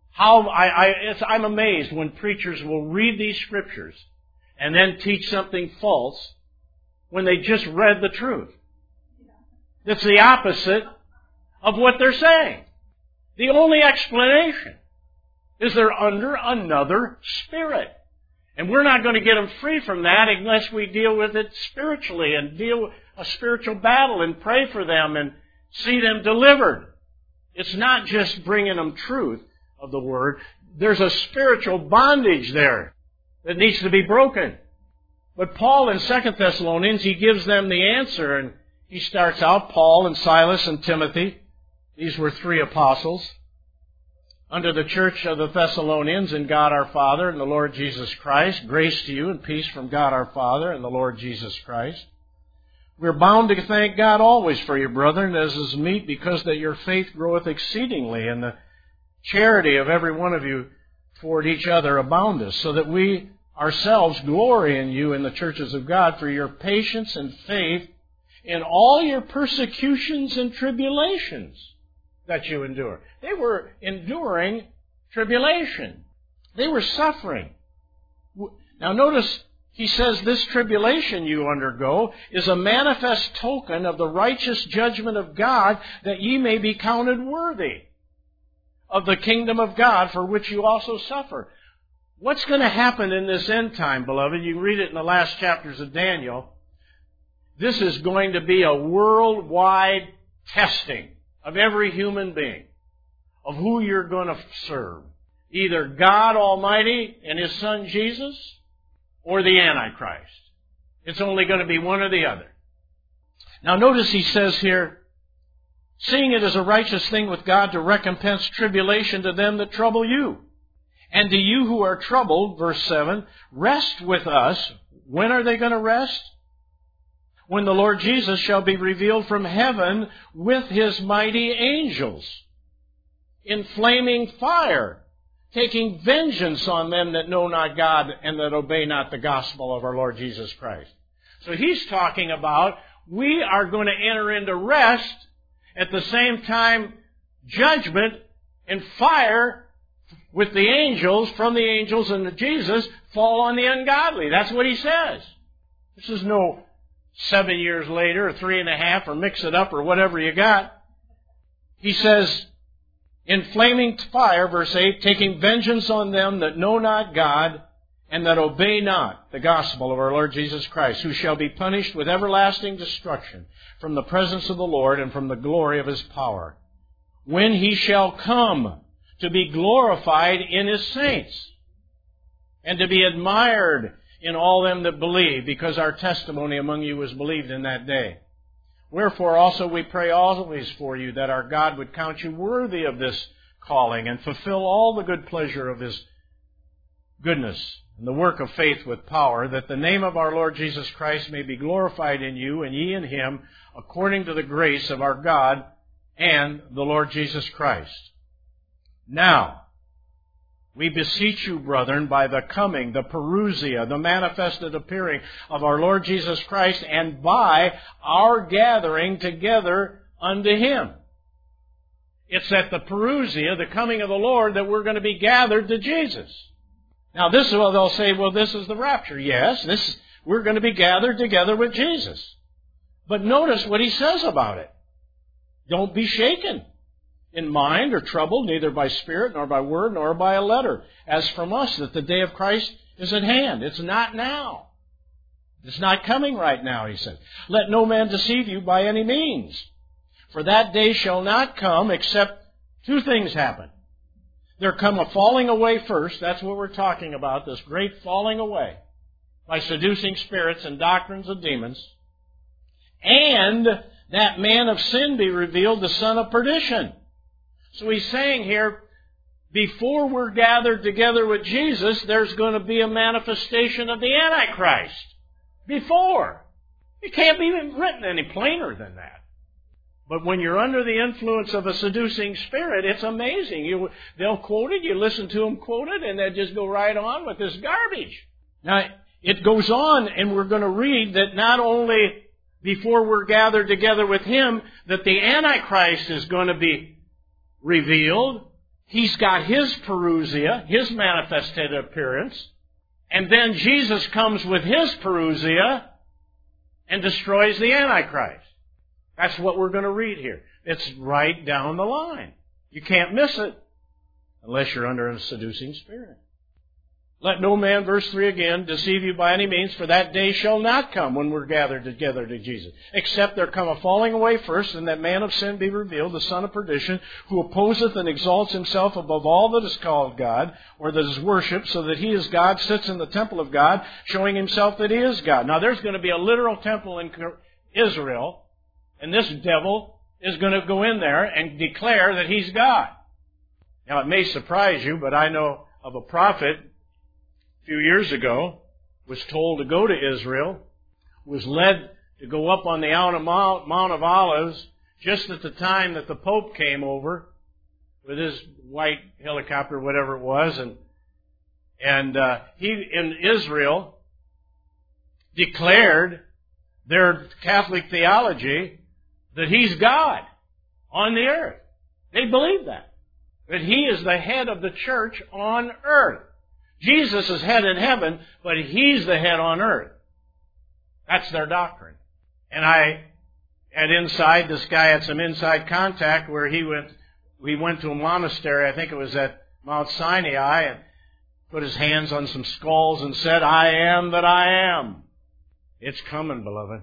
I'm amazed when preachers will read these scriptures and then teach something false when they just read the truth. It's the opposite of what they're saying. The only explanation is they're under another spirit. And we're not going to get them free from that unless we deal with it spiritually and deal with a spiritual battle and pray for them and see them delivered. It's not just bringing them truth of the Word. There's a spiritual bondage there that needs to be broken. But Paul in 2 Thessalonians, he gives them the answer, and he starts out, Paul and Silas and Timothy. These were 3 apostles. Under the church of the Thessalonians and God our Father and the Lord Jesus Christ, grace to you and peace from God our Father and the Lord Jesus Christ. We're bound to thank God always for you, brethren, as is meet, because that your faith groweth exceedingly, and the charity of every one of you toward each other aboundeth, so that we ourselves glory in you in the churches of God for your patience and faith in all your persecutions and tribulations that you endure. They were enduring tribulation. They were suffering. Now notice, he says, this tribulation you undergo is a manifest token of the righteous judgment of God, that ye may be counted worthy of the kingdom of God, for which you also suffer. What's going to happen in this end time, beloved? You read it in the last chapters of Daniel. This is going to be a worldwide testing of every human being, of who you're going to serve. either God Almighty and His Son Jesus or the Antichrist. It's only going to be one or the other. Now notice he says here, seeing it as a righteous thing with God to recompense tribulation to them that trouble you. And to you who are troubled, verse 7, rest with us. When are they going to rest? When the Lord Jesus shall be revealed from heaven with His mighty angels, in flaming fire, taking vengeance on them that know not God and that obey not the gospel of our Lord Jesus Christ. So he's talking about we are going to enter into rest, at the same time judgment and fire with the angels, from the angels and Jesus, fall on the ungodly. That's what he says. This is no 7 years later or 3.5 or mix it up or whatever you got. He says, in flaming fire, verse 8, taking vengeance on them that know not God and that obey not the gospel of our Lord Jesus Christ, who shall be punished with everlasting destruction from the presence of the Lord and from the glory of His power, when He shall come to be glorified in His saints, and to be admired in all them that believe, because our testimony among you was believed in that day. Wherefore also we pray always for you, that our God would count you worthy of this calling, and fulfill all the good pleasure of His goodness, and the work of faith with power, that the name of our Lord Jesus Christ may be glorified in you, and ye in Him, according to the grace of our God and the Lord Jesus Christ. Now, we beseech you, brethren, by the coming, the parousia, the manifested appearing of our Lord Jesus Christ, and by our gathering together unto Him. It's at the parousia, the coming of the Lord, that we're going to be gathered to Jesus. Now this is what they'll say, well, this is the rapture. Yes, we're going to be gathered together with Jesus. But notice what he says about it. Don't be shaken in mind or troubled, neither by spirit, nor by word, nor by a letter, as from us, that the day of Christ is at hand. It's not now. It's not coming right now, he said. Let no man deceive you by any means. For that day shall not come except two things happen. There come a falling away first. That's what we're talking about, this great falling away by seducing spirits and doctrines of demons. And that man of sin be revealed, the son of perdition. So he's saying here, before we're gathered together with Jesus, there's going to be a manifestation of the Antichrist. Before. It can't be written any plainer than that. But when you're under the influence of a seducing spirit, it's amazing. They'll quote it, you listen to them quote it, and they'll just go right on with this garbage. Now, it goes on, and we're going to read that not only before we're gathered together with Him, that the Antichrist is going to be revealed. He's got his parousia, his manifested appearance, and then Jesus comes with his parousia and destroys the Antichrist. That's what we're going to read here. It's right down the line. You can't miss it unless you're under a seducing spirit. Let no man, verse 3 again, deceive you by any means, for that day shall not come when we're gathered together to Jesus, except there come a falling away first, and that man of sin be revealed, the son of perdition, who opposeth and exalts himself above all that is called God, or that is worshipped, so that he is God, sits in the temple of God, showing himself that he is God. Now there's going to be a literal temple in Israel, and this devil is going to go in there and declare that he's God. Now it may surprise you, but I know of a prophet a few years ago was told to go to Israel, was led to go up on the Mount of Olives just at the time that the Pope came over with his white helicopter, whatever it was, and he in Israel declared their Catholic theology that he's God on the earth. They believe that he is the head of the church on earth. Jesus is head in heaven, but he's the head on earth. That's their doctrine. And this guy had some inside contact where he went to a monastery, I think it was at Mount Sinai, and put his hands on some skulls and said, I am that I am. It's coming, beloved.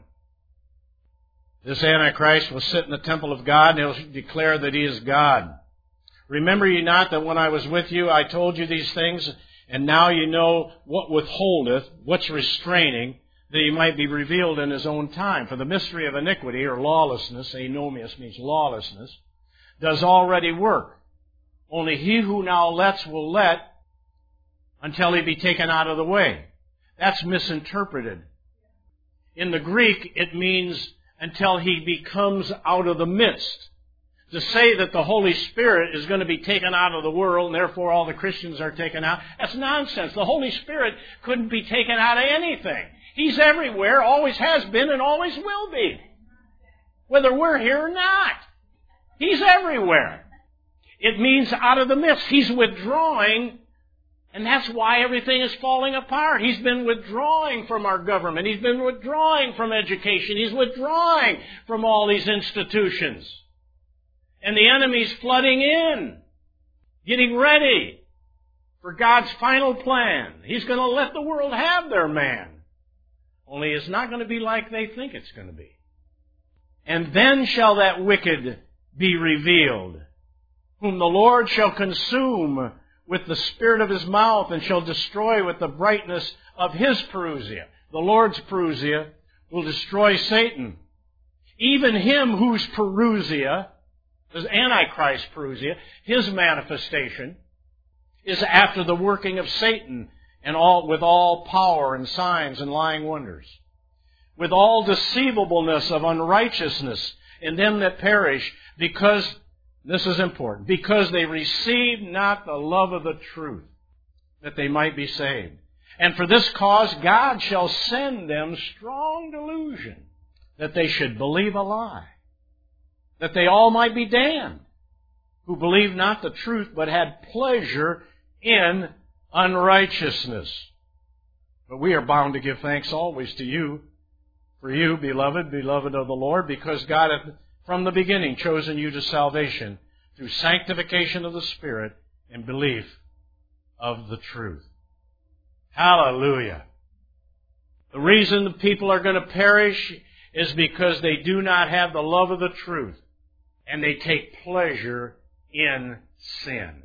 This Antichrist will sit in the temple of God and he'll declare that he is God. Remember ye not that when I was with you, I told you these things, and now you know what withholdeth, what's restraining, that he might be revealed in his own time. For the mystery of iniquity, or lawlessness, anomias means lawlessness, does already work. Only he who now lets will let until he be taken out of the way. That's misinterpreted. In the Greek, it means until he becomes out of the midst. To say that the Holy Spirit is going to be taken out of the world and therefore all the Christians are taken out, that's nonsense. The Holy Spirit couldn't be taken out of anything. He's everywhere, always has been, and always will be. Whether we're here or not. He's everywhere. It means out of the midst. He's withdrawing, and that's why everything is falling apart. He's been withdrawing from our government. He's been withdrawing from education. He's withdrawing from all these institutions. And the enemy's flooding in, getting ready for God's final plan. He's going to let the world have their man. Only it's not going to be like they think it's going to be. And then shall that wicked be revealed, whom the Lord shall consume with the spirit of his mouth, and shall destroy with the brightness of his parousia. The Lord's parousia will destroy Satan. Even him whose parousia, the Antichrist parousia, his manifestation, is after the working of Satan, and with all power and signs and lying wonders, with all deceivableness of unrighteousness in them that perish, because, this is important, because they received not the love of the truth, that they might be saved. And for this cause God shall send them strong delusion, that they should believe a lie, that they all might be damned, who believed not the truth, but had pleasure in unrighteousness. But we are bound to give thanks always to you, for you, beloved of the Lord, because God hath from the beginning chosen you to salvation through sanctification of the Spirit and belief of the truth. Hallelujah. The reason the people are going to perish is because they do not have the love of the truth, and they take pleasure in sin,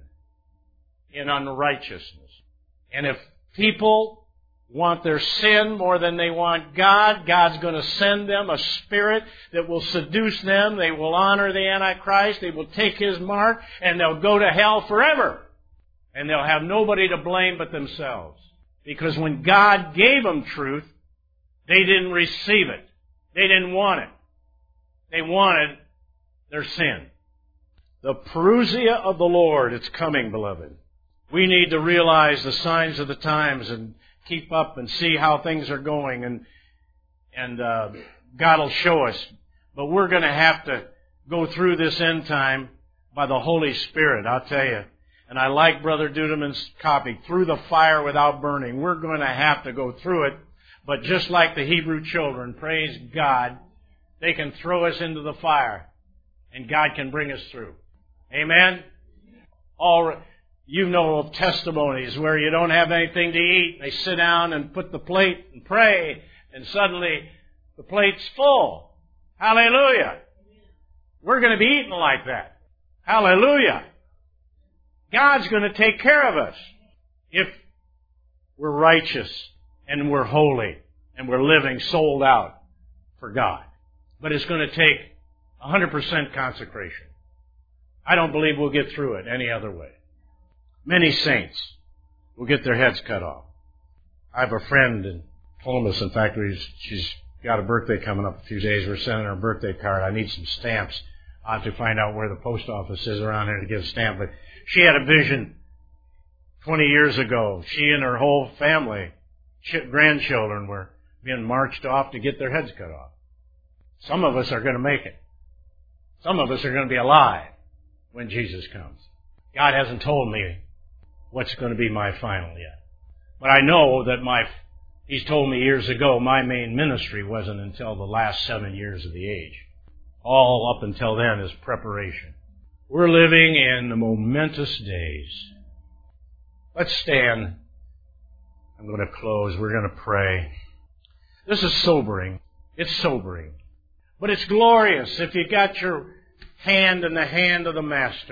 in unrighteousness. And if people want their sin more than they want God, God's going to send them a spirit that will seduce them. They will honor the Antichrist. They will take his mark, and they'll go to hell forever. And they'll have nobody to blame but themselves. Because when God gave them truth, they didn't receive it. They didn't want it. They wanted their sin. The parousia of the Lord, it's coming, beloved. We need to realize the signs of the times and keep up and see how things are going, and God will show us. But we're going to have to go through this end time by the Holy Spirit, I'll tell you. And I like Brother Dudeman's copy, Through the Fire Without Burning. We're going to have to go through it, but just like the Hebrew children, praise God, they can throw us into the fire, and God can bring us through. Amen? You know of testimonies where you don't have anything to eat. They sit down and put the plate and pray, and suddenly the plate's full. Hallelujah. We're going to be eating like that. Hallelujah. God's going to take care of us if we're righteous and we're holy and we're living sold out for God. But it's going to take 100% consecration. I don't believe we'll get through it any other way. Many saints will get their heads cut off. I have a friend in Columbus, in fact, she's got a birthday coming up in a few days. We're sending her a birthday card. I need some stamps. I have to find out where the post office is around here to get a stamp. But she had a vision 20 years ago. She and her whole family, grandchildren, were being marched off to get their heads cut off. Some of us are going to make it. Some of us are going to be alive when Jesus comes. God hasn't told me what's going to be my final yet. But I know that He's told me years ago my main ministry wasn't until the last 7 years of the age. All up until then is preparation. We're living in the momentous days. Let's stand. I'm going to close. We're going to pray. This is sobering. It's sobering. But it's glorious if you got your hand in the hand of the Master.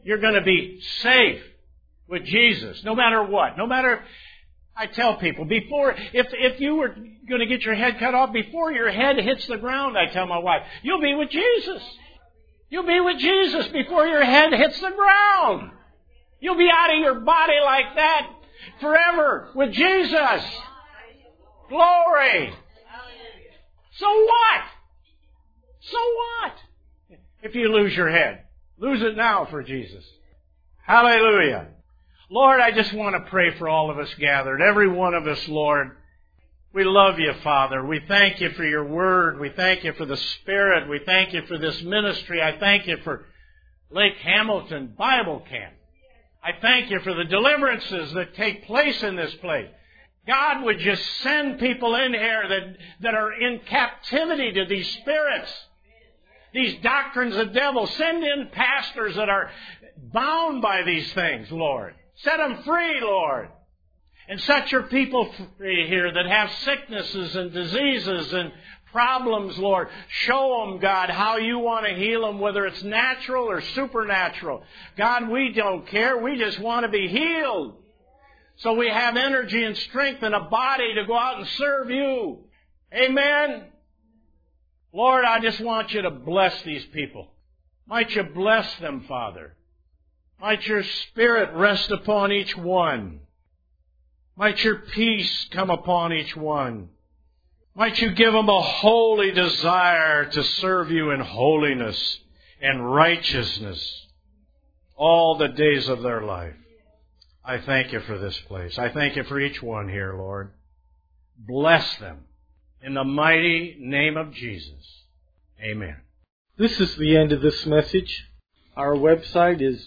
You're going to be safe with Jesus, no matter what. No matter, I tell people, if you were going to get your head cut off, before your head hits the ground, I tell my wife, you'll be with Jesus. You'll be with Jesus before your head hits the ground. You'll be out of your body like that forever with Jesus. Glory. So what? So what? If you lose your head, lose it now for Jesus. Hallelujah. Lord, I just want to pray for all of us gathered, every one of us, Lord. We love you, Father. We thank you for your word. We thank you for the Spirit. We thank you for this ministry. I thank you for Lake Hamilton Bible Camp. I thank you for the deliverances that take place in this place. God would just send people in here that are in captivity to these spirits, these doctrines of devils. Send in pastors that are bound by these things, Lord. Set them free, Lord. And set your people free here that have sicknesses and diseases and problems, Lord. Show them, God, how you want to heal them, whether it's natural or supernatural. God, we don't care. We just want to be healed. So we have energy and strength and a body to go out and serve you. Amen. Lord, I just want you to bless these people. Might you bless them, Father. Might your Spirit rest upon each one. Might your peace come upon each one. Might you give them a holy desire to serve you in holiness and righteousness all the days of their life. I thank you for this place. I thank you for each one here, Lord. Bless them in the mighty name of Jesus. Amen. This is the end of this message. Our website is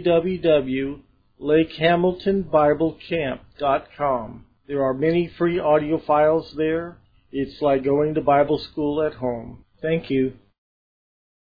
www.lakehamiltonbiblecamp.com. There are many free audio files there. It's like going to Bible school at home. Thank you.